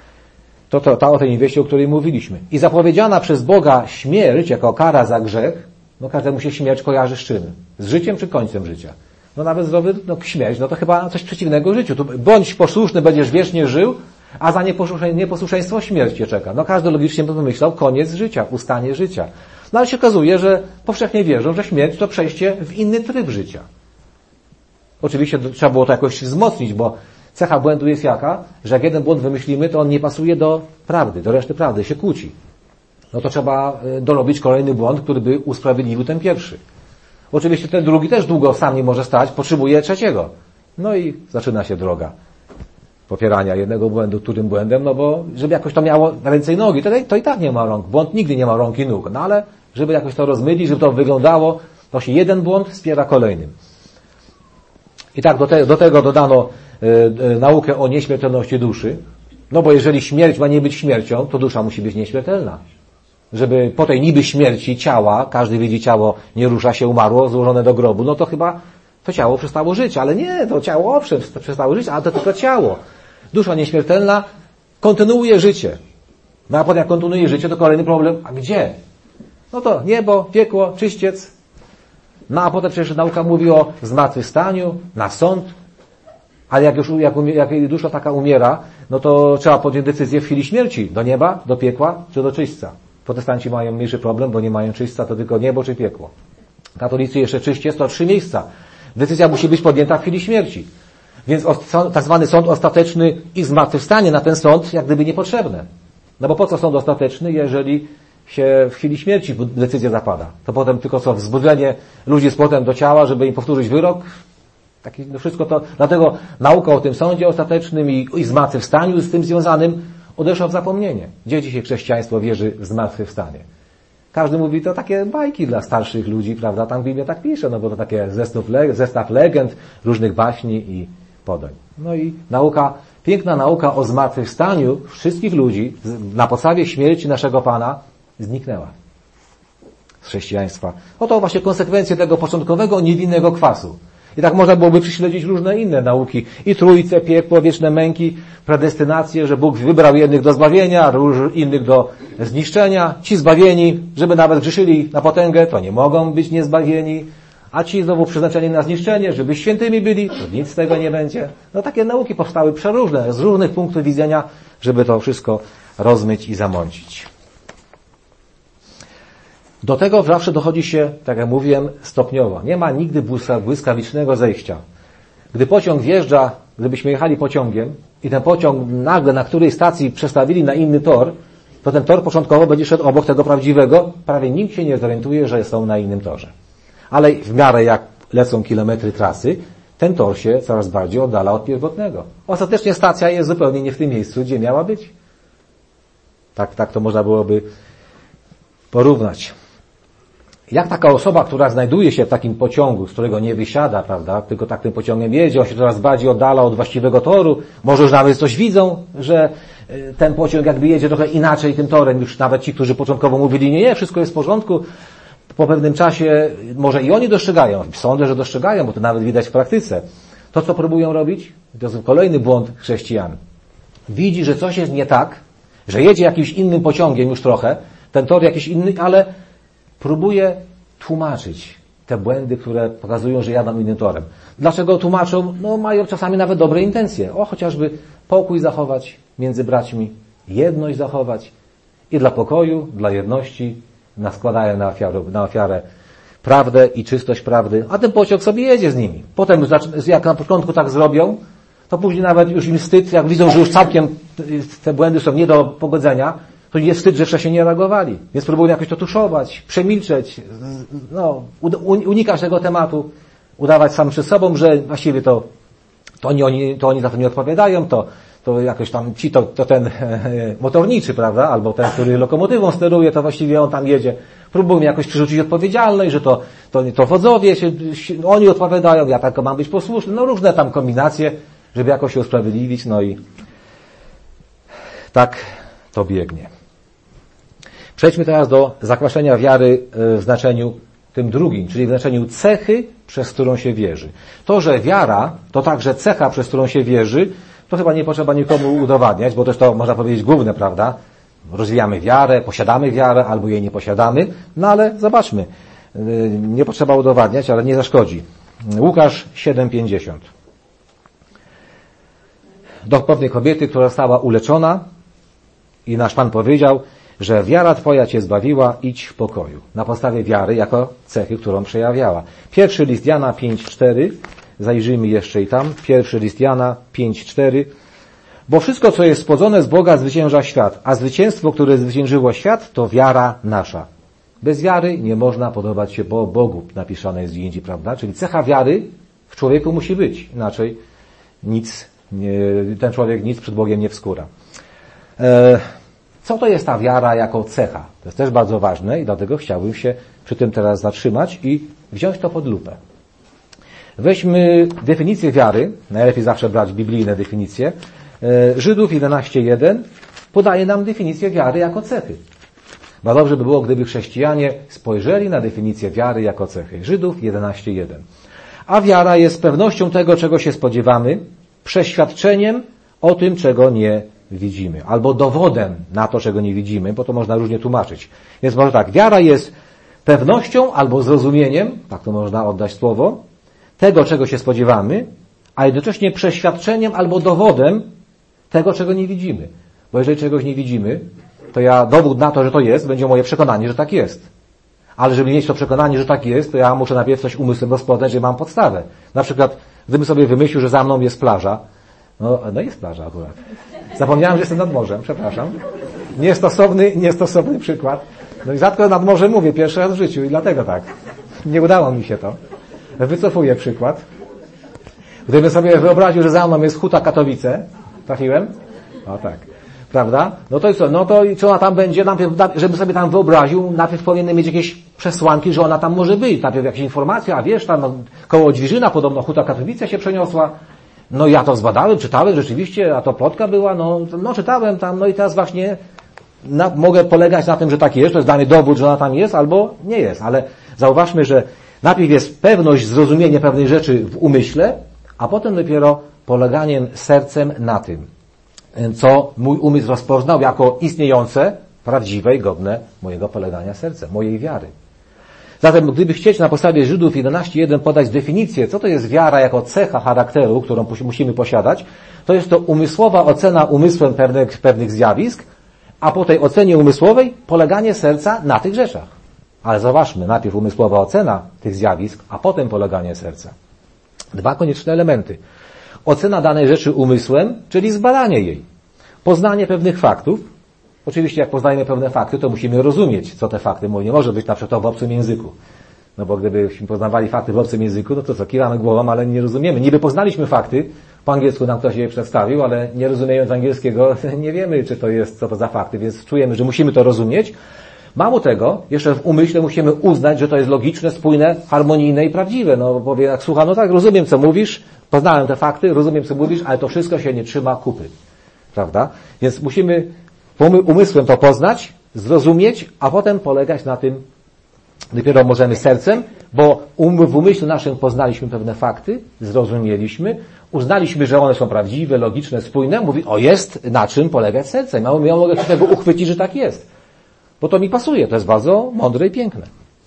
To o tej niewiście, o której mówiliśmy. I zapowiedziana przez Boga śmierć jako kara za grzech, no każdemu się śmierć kojarzy z czym? Z życiem czy końcem życia? No nawet zdrowy, śmierć, to chyba coś przeciwnego życiu. Tu bądź posłuszny, będziesz wiecznie żył, a za nieposłuszeństwo śmierć cię czeka. Każdy logicznie by pomyślał, koniec życia, ustanie życia. No ale się okazuje, że powszechnie wierzą, że śmierć to przejście w inny tryb życia. Oczywiście trzeba było to jakoś wzmocnić, bo cecha błędu jest jaka, że jak jeden błąd wymyślimy, to on nie pasuje do prawdy, do reszty prawdy, się kłóci. No to trzeba dorobić kolejny błąd, który by usprawiedliwił ten pierwszy. Oczywiście ten drugi też długo sam nie może stać, potrzebuje trzeciego. No i zaczyna się droga popierania jednego błędu którym błędem, no bo żeby jakoś to miało ręce i nogi, to i tak nie ma rąk. Błąd nigdy nie ma rąk i nóg, no ale żeby jakoś to rozmylić, żeby to wyglądało Właśnie jeden błąd wspiera kolejnym. I tak do tego dodano naukę o nieśmiertelności duszy. No bo jeżeli śmierć ma nie być śmiercią, to dusza musi być nieśmiertelna. Żeby po tej niby śmierci ciała, każdy widzi ciało, nie rusza się, umarło, złożone do grobu, no to chyba to ciało przestało żyć. Ale nie, to ciało owszem przestało żyć, ale to tylko ciało. Dusza nieśmiertelna kontynuuje życie. No a potem jak kontynuuje życie, to kolejny problem, a gdzie? No to niebo, piekło, czyściec. No a potem przecież nauka mówi o zmartwychwstaniu, na sąd. Ale jak dusza taka umiera, no to trzeba podjąć decyzję w chwili śmierci. Do nieba, do piekła, czy do czyśćca. Protestanci mają mniejszy problem, bo nie mają czyśćca, to tylko niebo czy piekło. Katolicy jeszcze czyściec to 3 miejsca. Decyzja musi być podjęta w chwili śmierci. Więc tak zwany sąd ostateczny i zmartwychwstanie na ten sąd jak gdyby niepotrzebne. No bo po co sąd ostateczny, jeżeli się w chwili śmierci decyzja zapada? To potem tylko co, wzbudzenie ludzi z powrotem do ciała, żeby im powtórzyć wyrok? No wszystko to, dlatego nauka o tym sądzie ostatecznym i zmartwychwstaniu z tym związanym odeszła w zapomnienie. Gdzie dzisiaj chrześcijaństwo wierzy w zmartwychwstanie? Każdy mówi, to takie bajki dla starszych ludzi, prawda? Tam w Biblii tak pisze, no bo to takie zestaw legend, różnych baśni i podań. No i piękna nauka o zmartwychwstaniu wszystkich ludzi na podstawie śmierci naszego Pana zniknęła z chrześcijaństwa. Oto właśnie konsekwencje tego początkowego, niewinnego kwasu. I tak można byłoby prześledzić różne inne nauki. I trójce, piekło, wieczne męki, predestynację, że Bóg wybrał jednych do zbawienia, innych do zniszczenia. Ci zbawieni, żeby nawet grzeszyli na potęgę, to nie mogą być niezbawieni. A ci znowu przeznaczeni na zniszczenie, żeby świętymi byli, to nic z tego nie będzie. No takie nauki powstały przeróżne, z różnych punktów widzenia, żeby to wszystko rozmyć i zamącić. Do tego zawsze dochodzi się, tak jak mówiłem, stopniowo. Nie ma nigdy błyskawicznego zejścia. Gdy pociąg wjeżdża, gdybyśmy jechali pociągiem i ten pociąg nagle na której stacji przestawili na inny tor, to ten tor początkowo będzie szedł obok tego prawdziwego. Prawie nikt się nie zorientuje, że są na innym torze. Ale w miarę jak lecą kilometry trasy, ten tor się coraz bardziej oddala od pierwotnego. Ostatecznie stacja jest zupełnie nie w tym miejscu, gdzie miała być. Tak to można byłoby porównać. Jak taka osoba, która znajduje się w takim pociągu, z którego nie wysiada, prawda, tylko tak tym pociągiem jedzie, on się coraz bardziej oddala od właściwego toru, może już nawet coś widzą, że ten pociąg jakby jedzie trochę inaczej tym torem, już nawet ci, którzy początkowo mówili, nie, wszystko jest w porządku, po pewnym czasie może i oni dostrzegają, sądzę, że dostrzegają, bo to nawet widać w praktyce. To, co próbują robić, to jest kolejny błąd chrześcijan. Widzi, że coś jest nie tak, że jedzie jakimś innym pociągiem już trochę, ten tor jakiś inny, ale próbuje tłumaczyć te błędy, które pokazują, że jadą innym torem. Dlaczego tłumaczą? No mają czasami nawet dobre intencje. Chociażby pokój zachować między braćmi, jedność zachować i dla pokoju, dla jedności składają na ofiarę prawdę i czystość prawdy, a ten pociąg sobie jedzie z nimi. Potem, jak na początku tak zrobią, to później nawet już im wstyd, jak widzą, że już całkiem te błędy są nie do pogodzenia, to jest wstyd, że wcześniej nie reagowali. Więc próbują jakoś to tuszować, przemilczeć, unikać tego tematu, udawać sam przed sobą, że właściwie to oni za to nie odpowiadają, to jakoś tam to ten motorniczy, prawda, albo ten, który lokomotywą steruje, to właściwie on tam jedzie. Próbują jakoś przerzucić odpowiedzialność, że to wodzowie oni odpowiadają, ja tylko mam być posłuszny. No różne tam kombinacje, żeby jakoś się usprawiedliwić, no i tak to biegnie. Przejdźmy teraz do zakwaszenia wiary w znaczeniu tym drugim, czyli w znaczeniu cechy, przez którą się wierzy. To, że wiara to także cecha, przez którą się wierzy, to chyba nie potrzeba nikomu udowadniać, bo też to można powiedzieć główne, prawda? Rozwijamy wiarę, posiadamy wiarę, albo jej nie posiadamy, no ale zobaczmy, nie potrzeba udowadniać, ale nie zaszkodzi. Łukasz 7:50. Do pewnej kobiety, która została uleczona i nasz Pan powiedział, że wiara Twoja Cię zbawiła, idź w pokoju. Na podstawie wiary jako cechy, którą przejawiała. Pierwszy list Jana 5:4. Zajrzyjmy jeszcze i tam. Pierwszy list Jana 5:4. Bo wszystko, co jest spłodzone z Boga, zwycięża świat, a zwycięstwo, które zwyciężyło świat, to wiara nasza. Bez wiary nie można podobać się Bogu, napisane jest gdzie indziej, prawda? Czyli cecha wiary w człowieku musi być, inaczej ten człowiek nic przed Bogiem nie wskóra. Co to jest ta wiara jako cecha? To jest też bardzo ważne i dlatego chciałbym się przy tym teraz zatrzymać i wziąć to pod lupę. Weźmy definicję wiary, najlepiej zawsze brać biblijne definicje. Żydów 11:1 podaje nam definicję wiary jako cechy. Bardzo dobrze by było, gdyby chrześcijanie spojrzeli na definicję wiary jako cechy. Żydów 11:1. A wiara jest pewnością tego, czego się spodziewamy, przeświadczeniem o tym, czego nie widzimy. Albo dowodem na to, czego nie widzimy, bo to można różnie tłumaczyć. Więc może tak, wiara jest pewnością albo zrozumieniem, tak to można oddać słowo, tego, czego się spodziewamy, a jednocześnie przeświadczeniem albo dowodem tego, czego nie widzimy. Bo jeżeli czegoś nie widzimy, to dowód na to, że to jest, będzie moje przekonanie, że tak jest. Ale żeby mieć to przekonanie, że tak jest, to ja muszę najpierw coś umysłem rozpoznać, że mam podstawę. Na przykład, gdybym sobie wymyślił, że za mną jest plaża, no jest plaża akurat. Zapomniałem, że jestem nad morzem, przepraszam. Niestosowny przykład. No i rzadko nad morzem mówię, pierwszy raz w życiu i dlatego tak. Nie udało mi się to. Wycofuję przykład. Gdybym sobie wyobraził, że za mną jest Huta Katowice, trafiłem? O tak. Prawda? No to i co? No to i co ona tam będzie? Najpierw, żebym sobie tam wyobraził, najpierw powinny mieć jakieś przesłanki, że ona tam może być. Najpierw jakieś informacje, a wiesz, tam koło Dźwiżyna podobno Huta Katowice się przeniosła. No ja to zbadałem, czytałem rzeczywiście, a to plotka była, no czytałem tam, no i teraz właśnie mogę polegać na tym, że tak jest, to jest dany dowód, że ona tam jest, albo nie jest. Ale zauważmy, że najpierw jest pewność, zrozumienie pewnej rzeczy w umyśle, a potem dopiero poleganiem sercem na tym, co mój umysł rozpoznał jako istniejące, prawdziwe i godne mojego polegania sercem, mojej wiary. Zatem, gdyby chcieć na podstawie Żydów 11:1 podać definicję, co to jest wiara jako cecha charakteru, którą musimy posiadać, to jest to umysłowa ocena umysłem pewnych zjawisk, a po tej ocenie umysłowej poleganie serca na tych rzeczach. Ale zobaczmy, najpierw umysłowa ocena tych zjawisk, a potem poleganie serca. Dwa konieczne elementy. Ocena danej rzeczy umysłem, czyli zbadanie jej. Poznanie pewnych faktów. Oczywiście jak poznajemy pewne fakty, to musimy rozumieć, co te fakty mówią. Nie może być na przykład w obcym języku. No bo gdybyśmy poznawali fakty w obcym języku, no to co, kiwamy głową, ale nie rozumiemy. Niby poznaliśmy fakty, po angielsku nam ktoś je przedstawił, ale nie rozumiejąc angielskiego nie wiemy, czy to jest, co to za fakty, więc czujemy, że musimy to rozumieć. Mało tego, jeszcze w umyśle musimy uznać, że to jest logiczne, spójne, harmonijne i prawdziwe. No bo jak słucham, no tak, rozumiem, co mówisz, poznałem te fakty, rozumiem, co mówisz, ale to wszystko się nie trzyma kupy. Prawda? Więc musimy umysłem to poznać, zrozumieć, a potem polegać na tym, dopiero możemy sercem, bo w umyśle naszym poznaliśmy pewne fakty, zrozumieliśmy, uznaliśmy, że one są prawdziwe, logiczne, spójne, mówi, jest na czym polegać sercem. Ja mogę się tego uchwycić, że tak jest. Bo to mi pasuje, to jest bardzo mądre i piękne.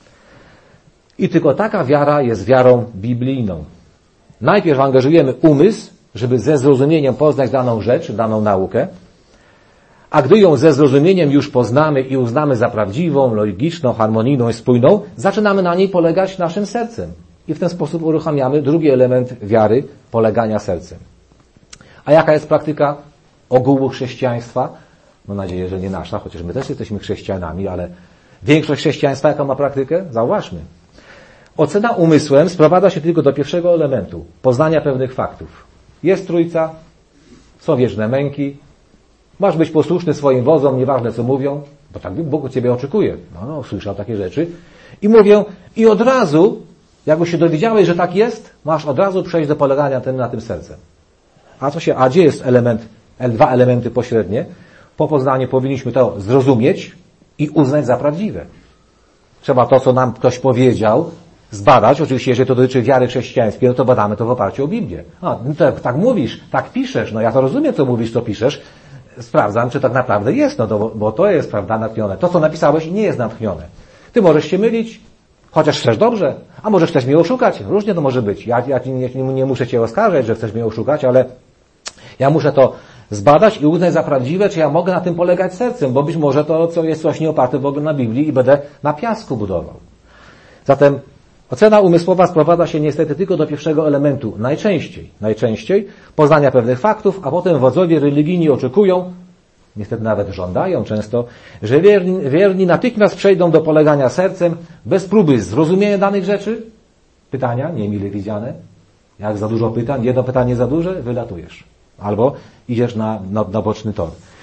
I tylko taka wiara jest wiarą biblijną. Najpierw angażujemy umysł, żeby ze zrozumieniem poznać daną rzecz, daną naukę, a gdy ją ze zrozumieniem już poznamy i uznamy za prawdziwą, logiczną, harmonijną i spójną, zaczynamy na niej polegać naszym sercem. I w ten sposób uruchamiamy drugi element wiary, polegania sercem. A jaka jest praktyka ogółu chrześcijaństwa? Mam nadzieję, że nie nasza, chociaż my też jesteśmy chrześcijanami, ale większość chrześcijaństwa jaką ma praktykę? Zauważmy. Ocena umysłem sprowadza się tylko do pierwszego elementu, poznania pewnych faktów. Jest Trójca, są wieczne męki, masz być posłuszny swoim wozom, nieważne co mówią, bo tak Bóg od ciebie oczekuje. No, słyszał takie rzeczy. I mówią, i od razu, jakby się dowiedziałeś, że tak jest, masz od razu przejść do polegania na tym sercem. A gdzie jest dwa elementy pośrednie? Po poznaniu powinniśmy to zrozumieć i uznać za prawdziwe. Trzeba to, co nam ktoś powiedział, zbadać. Oczywiście, jeżeli to dotyczy wiary chrześcijańskiej, no to badamy to w oparciu o Biblię. No tak mówisz, tak piszesz, no ja to rozumiem, co mówisz, co piszesz. Sprawdzam, czy tak naprawdę jest, bo to jest, prawda, natchnione. To, co napisałeś, nie jest natchnione. Ty możesz się mylić, chociaż chcesz dobrze, a może chcesz mnie oszukać. Różnie to może być. Ja nie muszę cię oskarżać, że chcesz mnie oszukać, ale ja muszę to zbadać i uznać za prawdziwe, czy ja mogę na tym polegać sercem, bo być może to, co jest coś nieoparte w ogóle na Biblii i będę na piasku budował. Zatem ocena umysłowa sprowadza się niestety tylko do pierwszego elementu. Najczęściej poznania pewnych faktów, a potem wodzowie religijni oczekują, niestety nawet żądają często, że wierni natychmiast przejdą do polegania sercem, bez próby zrozumienia danych rzeczy. Pytania, niemile widziane. Jak za dużo pytań, jedno pytanie za duże, wylatujesz. Albo idziesz na boczny tor.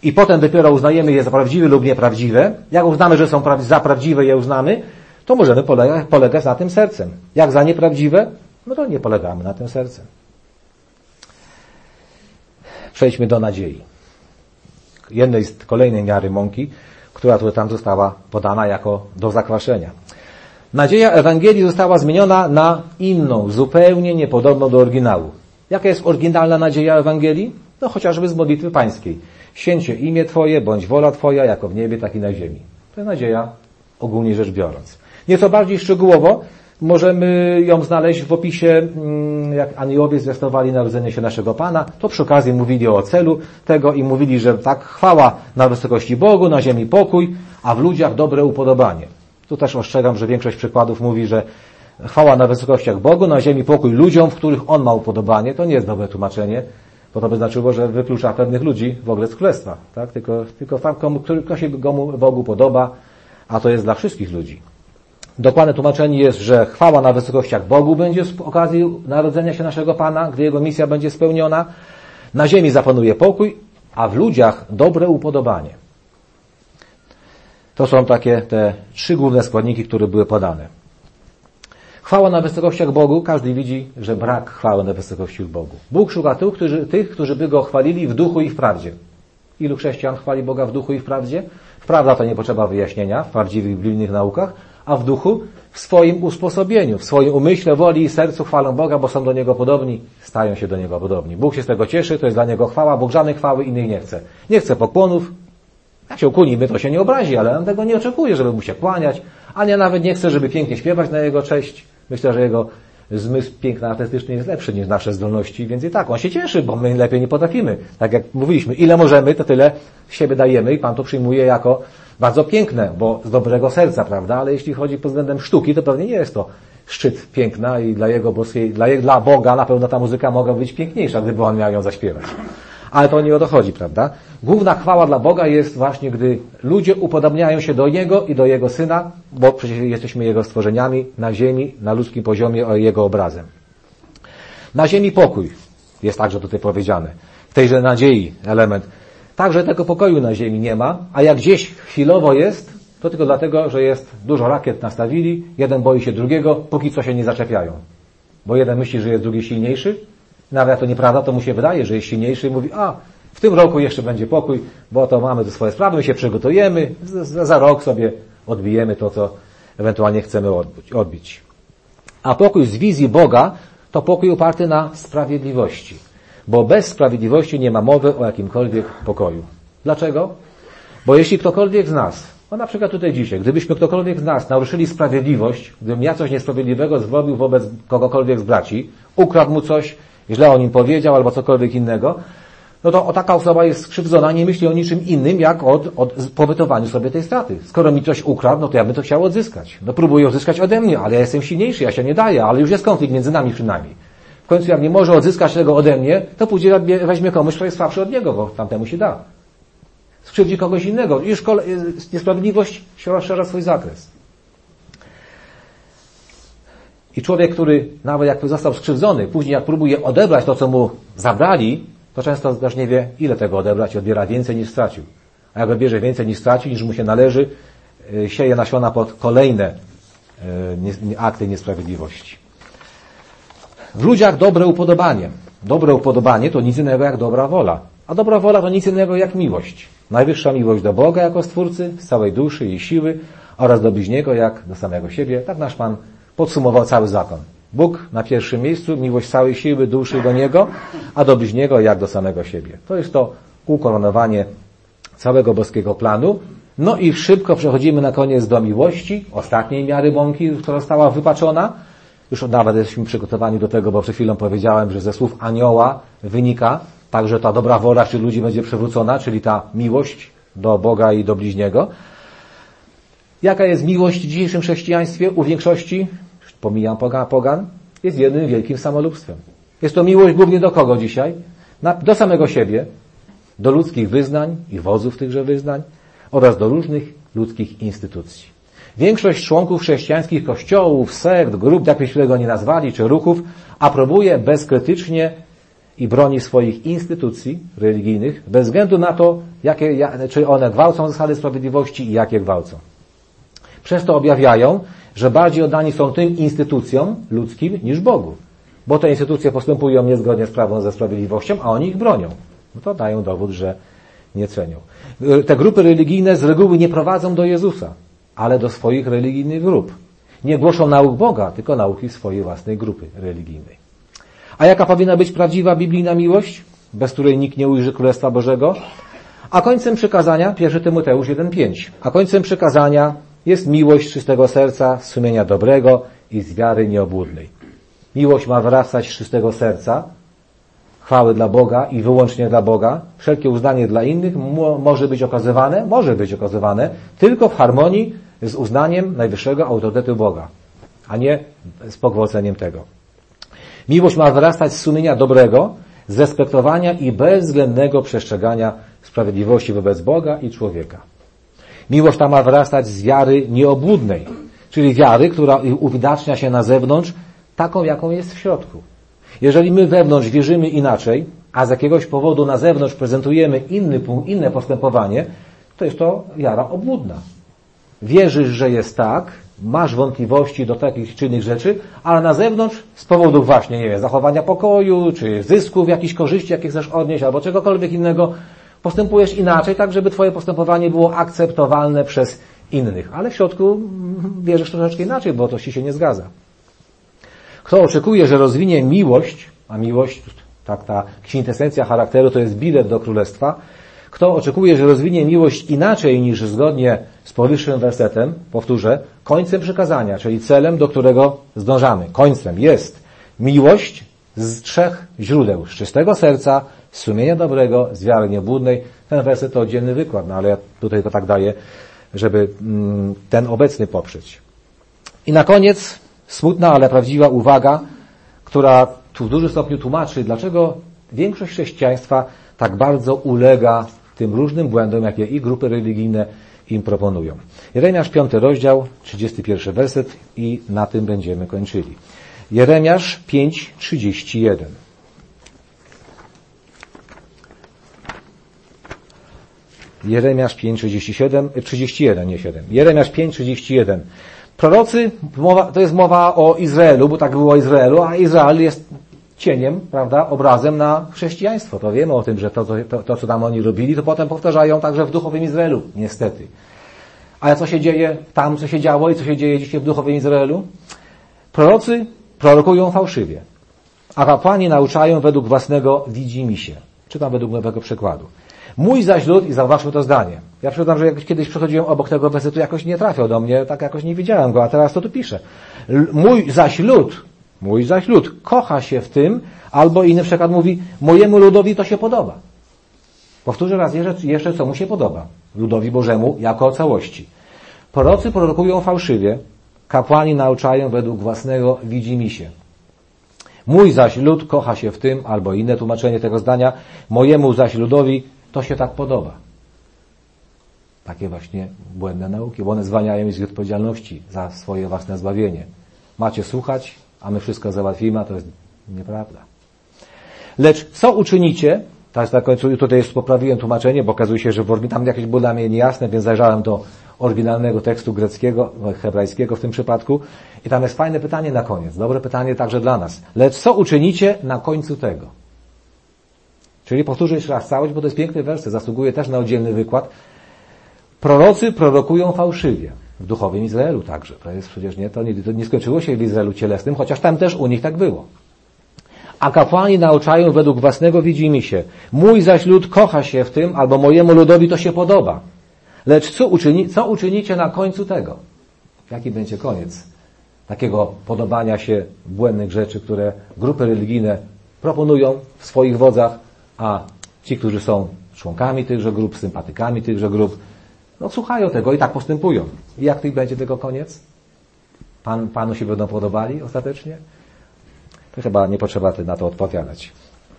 i potem dopiero uznajemy je za prawdziwe lub nieprawdziwe, jak uznamy, że są za prawdziwe, je uznamy, to możemy polegać na tym sercem. Jak za nieprawdziwe, no to nie polegamy na tym sercem. Przejdźmy do nadziei. Jednej z kolejnej miary mąki, która tutaj tam została podana jako do zakwaszenia. Nadzieja Ewangelii została zmieniona na inną, zupełnie niepodobną do oryginału. Jaka jest oryginalna nadzieja Ewangelii? No chociażby z modlitwy pańskiej. Święcie imię Twoje, bądź wola Twoja, jako w niebie, tak i na ziemi. To jest nadzieja ogólnie rzecz biorąc. Nieco bardziej szczegółowo możemy ją znaleźć w opisie, jak aniołowie zwiastowali narodzenie się naszego Pana, to przy okazji mówili o celu tego i mówili, że tak chwała na wysokości Bogu, na ziemi pokój, a w ludziach dobre upodobanie. Tu też ostrzegam, że większość przykładów mówi, że chwała na wysokościach Bogu, na ziemi pokój ludziom, w których On ma upodobanie. To nie jest dobre tłumaczenie, bo to by znaczyło, że wyklucza pewnych ludzi w ogóle z królestwa. Tak? Tylko tam, kto się Bogu podoba, a to jest dla wszystkich ludzi. Dokładne tłumaczenie jest, że chwała na wysokościach Bogu będzie z okazji narodzenia się naszego Pana, gdy Jego misja będzie spełniona. Na ziemi zapanuje pokój, a w ludziach dobre upodobanie. To są takie te 3 główne składniki, które były podane. Chwała na wysokościach Bogu. Każdy widzi, że brak chwały na wysokościach Bogu. Bóg szuka tych, którzy by Go chwalili w duchu i w prawdzie. Ilu chrześcijan chwali Boga w duchu i w prawdzie? Wprawda to nie potrzeba wyjaśnienia w prawdziwych biblijnych naukach, a w duchu w swoim usposobieniu, w swoim umyśle, woli i sercu chwalą Boga, bo są do Niego podobni, stają się do Niego podobni. Bóg się z tego cieszy, to jest dla Niego chwała, Bóg żadnej chwały innej nie chce. Nie chce pokłonów. Jak się ukłonimy, to się nie obrazi, ale on tego nie oczekuje, żeby Mu się kłaniać, a nie nawet nie chce, żeby pięknie śpiewać na Jego cześć. Myślę, że Jego zmysł piękna artystyczny jest lepszy niż nasze zdolności, więc i tak, On się cieszy, bo my lepiej nie potrafimy. Tak jak mówiliśmy, ile możemy, to tyle z siebie dajemy i Pan to przyjmuje jako bardzo piękne, bo z dobrego serca, prawda? Ale jeśli chodzi pod względem sztuki, to pewnie nie jest to szczyt piękna i dla Boga na pewno ta muzyka mogła być piękniejsza, gdyby On miał ją zaśpiewać. Ale to nie o to chodzi, prawda? Główna chwała dla Boga jest właśnie, gdy ludzie upodobniają się do Niego i do Jego Syna, bo przecież jesteśmy Jego stworzeniami na ziemi, na ludzkim poziomie, o Jego obrazem. Na ziemi pokój jest także tutaj powiedziane. W tejże nadziei element. Także tego pokoju na ziemi nie ma, a jak gdzieś chwilowo jest, to tylko dlatego, że jest dużo rakiet nastawili, jeden boi się drugiego, póki co się nie zaczepiają. Bo jeden myśli, że jest drugi silniejszy, nawet jak to nieprawda, to mu się wydaje, że jest silniejszy i mówi, w tym roku jeszcze będzie pokój, bo to mamy tu swoje sprawy, my się przygotujemy, za rok sobie odbijemy to, co ewentualnie chcemy odbić. A pokój z wizji Boga to pokój oparty na sprawiedliwości. Bo bez sprawiedliwości nie ma mowy o jakimkolwiek pokoju. Dlaczego? Bo jeśli ktokolwiek z nas, na przykład tutaj dzisiaj, gdybyśmy ktokolwiek z nas naruszyli sprawiedliwość, gdybym ja coś niesprawiedliwego zrobił wobec kogokolwiek z braci, ukradł mu coś, źle o nim powiedział albo cokolwiek innego, no to taka osoba jest skrzywdzona, nie myśli o niczym innym, jak o pobytowaniu sobie tej straty. Skoro mi coś ukradł, no to ja bym to chciał odzyskać. No próbuję odzyskać ode mnie, ale ja jestem silniejszy, ja się nie daję, ale już jest konflikt między nami przynajmniej. W końcu jak nie może odzyskać tego ode mnie, to pójdzie, weźmie komuś, kto jest słabszy od niego, bo tamtemu się da. Skrzywdzi kogoś innego. Już niesprawiedliwość rozszerza swój zakres. I człowiek, który nawet jak został skrzywdzony, później jak próbuje odebrać to, co mu zabrali, to często też nie wie, ile tego odebrać i odbiera więcej niż stracił. A jak odbierze więcej niż stracił, niż mu się należy, sieje nasiona pod kolejne akty niesprawiedliwości. W ludziach dobre upodobanie. Dobre upodobanie to nic innego jak dobra wola. A dobra wola to nic innego jak miłość. Najwyższa miłość do Boga jako Stwórcy, z całej duszy i siły oraz do bliźniego jak do samego siebie. Tak nasz Pan podsumował cały zakon. Bóg na pierwszym miejscu, miłość całej siły, duszy do Niego, a do bliźniego jak do samego siebie. To jest to ukoronowanie całego boskiego planu. No i szybko przechodzimy na koniec do miłości, ostatniej miary mąki, która została wypaczona. Już nawet jesteśmy przygotowani do tego, bo przed chwilą powiedziałem, że ze słów anioła wynika także ta dobra wola wśród ludzi będzie przywrócona, czyli ta miłość do Boga i do bliźniego. Jaka jest miłość w dzisiejszym chrześcijaństwie u większości? Pomijam pogan. Jest jednym wielkim samolubstwem. Jest to miłość głównie do kogo dzisiaj? Do samego siebie, do ludzkich wyznań i wodzów tychże wyznań oraz do różnych ludzkich instytucji. Większość członków chrześcijańskich kościołów, sekt, grup, jakbyśmy tego nie nazwali, czy ruchów, aprobuje bezkrytycznie i broni swoich instytucji religijnych bez względu na to, czy one gwałcą zasady sprawiedliwości i jakie gwałcą. Przez to objawiają, że bardziej oddani są tym instytucjom ludzkim niż Bogu. Bo te instytucje postępują niezgodnie z prawem ze sprawiedliwością, a oni ich bronią. No to dają dowód, że nie cenią. Te grupy religijne z reguły nie prowadzą do Jezusa, ale do swoich religijnych grup. Nie głoszą nauk Boga, tylko nauki swojej własnej grupy religijnej. A jaka powinna być prawdziwa biblijna miłość, bez której nikt nie ujrzy Królestwa Bożego? A końcem przykazania, 1 Tymoteusz 1,5. A końcem przykazania jest miłość z czystego serca, z sumienia dobrego i z wiary nieobłudnej. Miłość ma wyrastać z czystego serca, chwały dla Boga i wyłącznie dla Boga. Wszelkie uznanie dla innych może być okazywane tylko w harmonii z uznaniem najwyższego autorytetu Boga, a nie z pogwałceniem tego. Miłość ma wyrastać z sumienia dobrego, z respektowania i bezwzględnego przestrzegania sprawiedliwości wobec Boga i człowieka. Miłość ta ma wyrastać z wiary nieobłudnej, czyli wiary, która uwidacznia się na zewnątrz, taką, jaką jest w środku. Jeżeli my wewnątrz wierzymy inaczej, a z jakiegoś powodu na zewnątrz prezentujemy inne postępowanie, to jest to wiara obłudna. Wierzysz, że jest tak, masz wątpliwości do takich czy innych rzeczy, ale na zewnątrz z powodu właśnie, nie wiem, zachowania pokoju, czy zysków, jakichś korzyści, jakie chcesz odnieść, albo czegokolwiek innego, postępujesz inaczej, tak żeby twoje postępowanie było akceptowalne przez innych. Ale w środku wierzysz troszeczkę inaczej, bo to ci się nie zgadza. Kto oczekuje, że rozwinie miłość, a miłość, tak ta kwintesencja charakteru to jest bilet do królestwa, kto oczekuje, że rozwinie miłość inaczej niż zgodnie z powyższym wersetem, powtórzę, końcem przykazania, czyli celem, do którego zdążamy, końcem jest miłość z 3 źródeł, z czystego serca, z sumienia dobrego, z wiary niebłudnej. Ten werset to oddzielny wykład, no ale ja tutaj to tak daję, żeby ten obecny poprzeć. I na koniec smutna, ale prawdziwa uwaga, która tu w dużym stopniu tłumaczy, dlaczego większość chrześcijaństwa tak bardzo ulega tym różnym błędom, jakie i grupy religijne im proponują. Jeremiasz 5 rozdział, 31 werset i na tym będziemy kończyli. Jeremiasz 5:31. Jeremiasz 5:31, nie 7. Jeremiasz 5:31. Prorocy, to jest mowa o Izraelu, bo tak było o Izraelu, a Izrael jest cieniem, prawda, obrazem na chrześcijaństwo. To wiemy o tym, że to, co tam oni robili, to potem powtarzają także w duchowym Izraelu, niestety. Ale co się dzieje tam, co się działo i co się dzieje dzisiaj w duchowym Izraelu? Prorocy prorokują fałszywie, a kapłani nauczają według własnego widzimisię. Czytam według nowego przykładu. Mój zaś lud, i zauważmy to zdanie. Ja przyznam, że kiedyś przechodziłem obok tego wersetu, jakoś nie trafiał do mnie, tak jakoś nie widziałem go, a teraz to tu piszę. Mój zaś lud kocha się w tym, albo inny przykład mówi, mojemu ludowi to się podoba. Powtórzę raz jeszcze, co mu się podoba. Ludowi Bożemu jako całości. Prorocy prorokują fałszywie, kapłani nauczają według własnego widzimisię. Mój zaś lud kocha się w tym, albo inne tłumaczenie tego zdania, mojemu zaś ludowi to się tak podoba. Takie właśnie błędne nauki, bo one zwalniają ich z odpowiedzialności za swoje własne zbawienie. Macie słuchać, a my wszystko załatwimy, a to jest nieprawda. Lecz co uczynicie? Tak na końcu tutaj poprawiłem tłumaczenie, bo okazuje się, że tam jakieś było dla mnie niejasne, więc zajrzałem do oryginalnego tekstu greckiego, hebrajskiego w tym przypadku. I tam jest fajne pytanie na koniec. Dobre pytanie także dla nas. Lecz co uczynicie na końcu tego? Czyli powtórzę jeszcze raz całość, bo to jest piękny werset, zasługuje też na oddzielny wykład. Prorocy prorokują fałszywie. W duchowym Izraelu także. To jest przecież to nie skończyło się w Izraelu cielesnym, chociaż tam też u nich tak było. A kapłani nauczają według własnego widzimisię. Mój zaś lud kocha się w tym, albo mojemu ludowi to się podoba. Lecz co uczynicie na końcu tego? Jaki będzie koniec takiego podobania się błędnych rzeczy, które grupy religijne proponują w swoich wodzach, a ci, którzy są członkami tychże grup, sympatykami tychże grup, słuchają tego i tak postępują. I jak będzie tego koniec? Panu się będą podobali ostatecznie? To chyba nie potrzeba na to odpowiadać.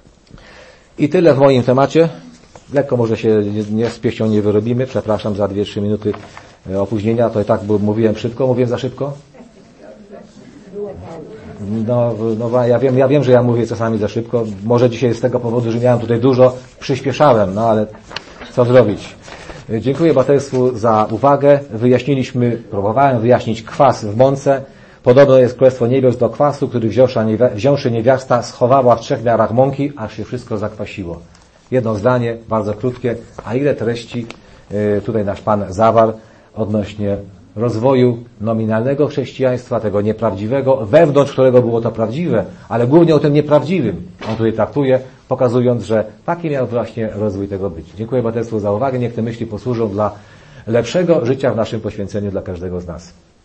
I tyle w moim temacie. Lekko może się z pieścią nie wyrobimy. Przepraszam za 2-3 minuty opóźnienia. To i tak mówiłem szybko. Mówiłem za szybko? Ja wiem, że ja mówię czasami za szybko. Może dzisiaj z tego powodu, że miałem tutaj dużo, przyspieszałem, no ale co zrobić? Dziękuję braterstwu za uwagę. Próbowałem wyjaśnić kwas w mące. Podobno jest Królestwo Niebios do kwasu, który wziąwszy niewiasta schowała w 3 miarach mąki, aż się wszystko zakwasiło. Jedno zdanie, bardzo krótkie, a ile treści tutaj nasz Pan zawarł odnośnie rozwoju nominalnego chrześcijaństwa, tego nieprawdziwego, wewnątrz którego było to prawdziwe, ale głównie o tym nieprawdziwym. On tutaj traktuje, pokazując, że taki miał właśnie rozwój tego być. Dziękuję braterstwu za uwagę. Niech te myśli posłużą dla lepszego życia w naszym poświęceniu dla każdego z nas.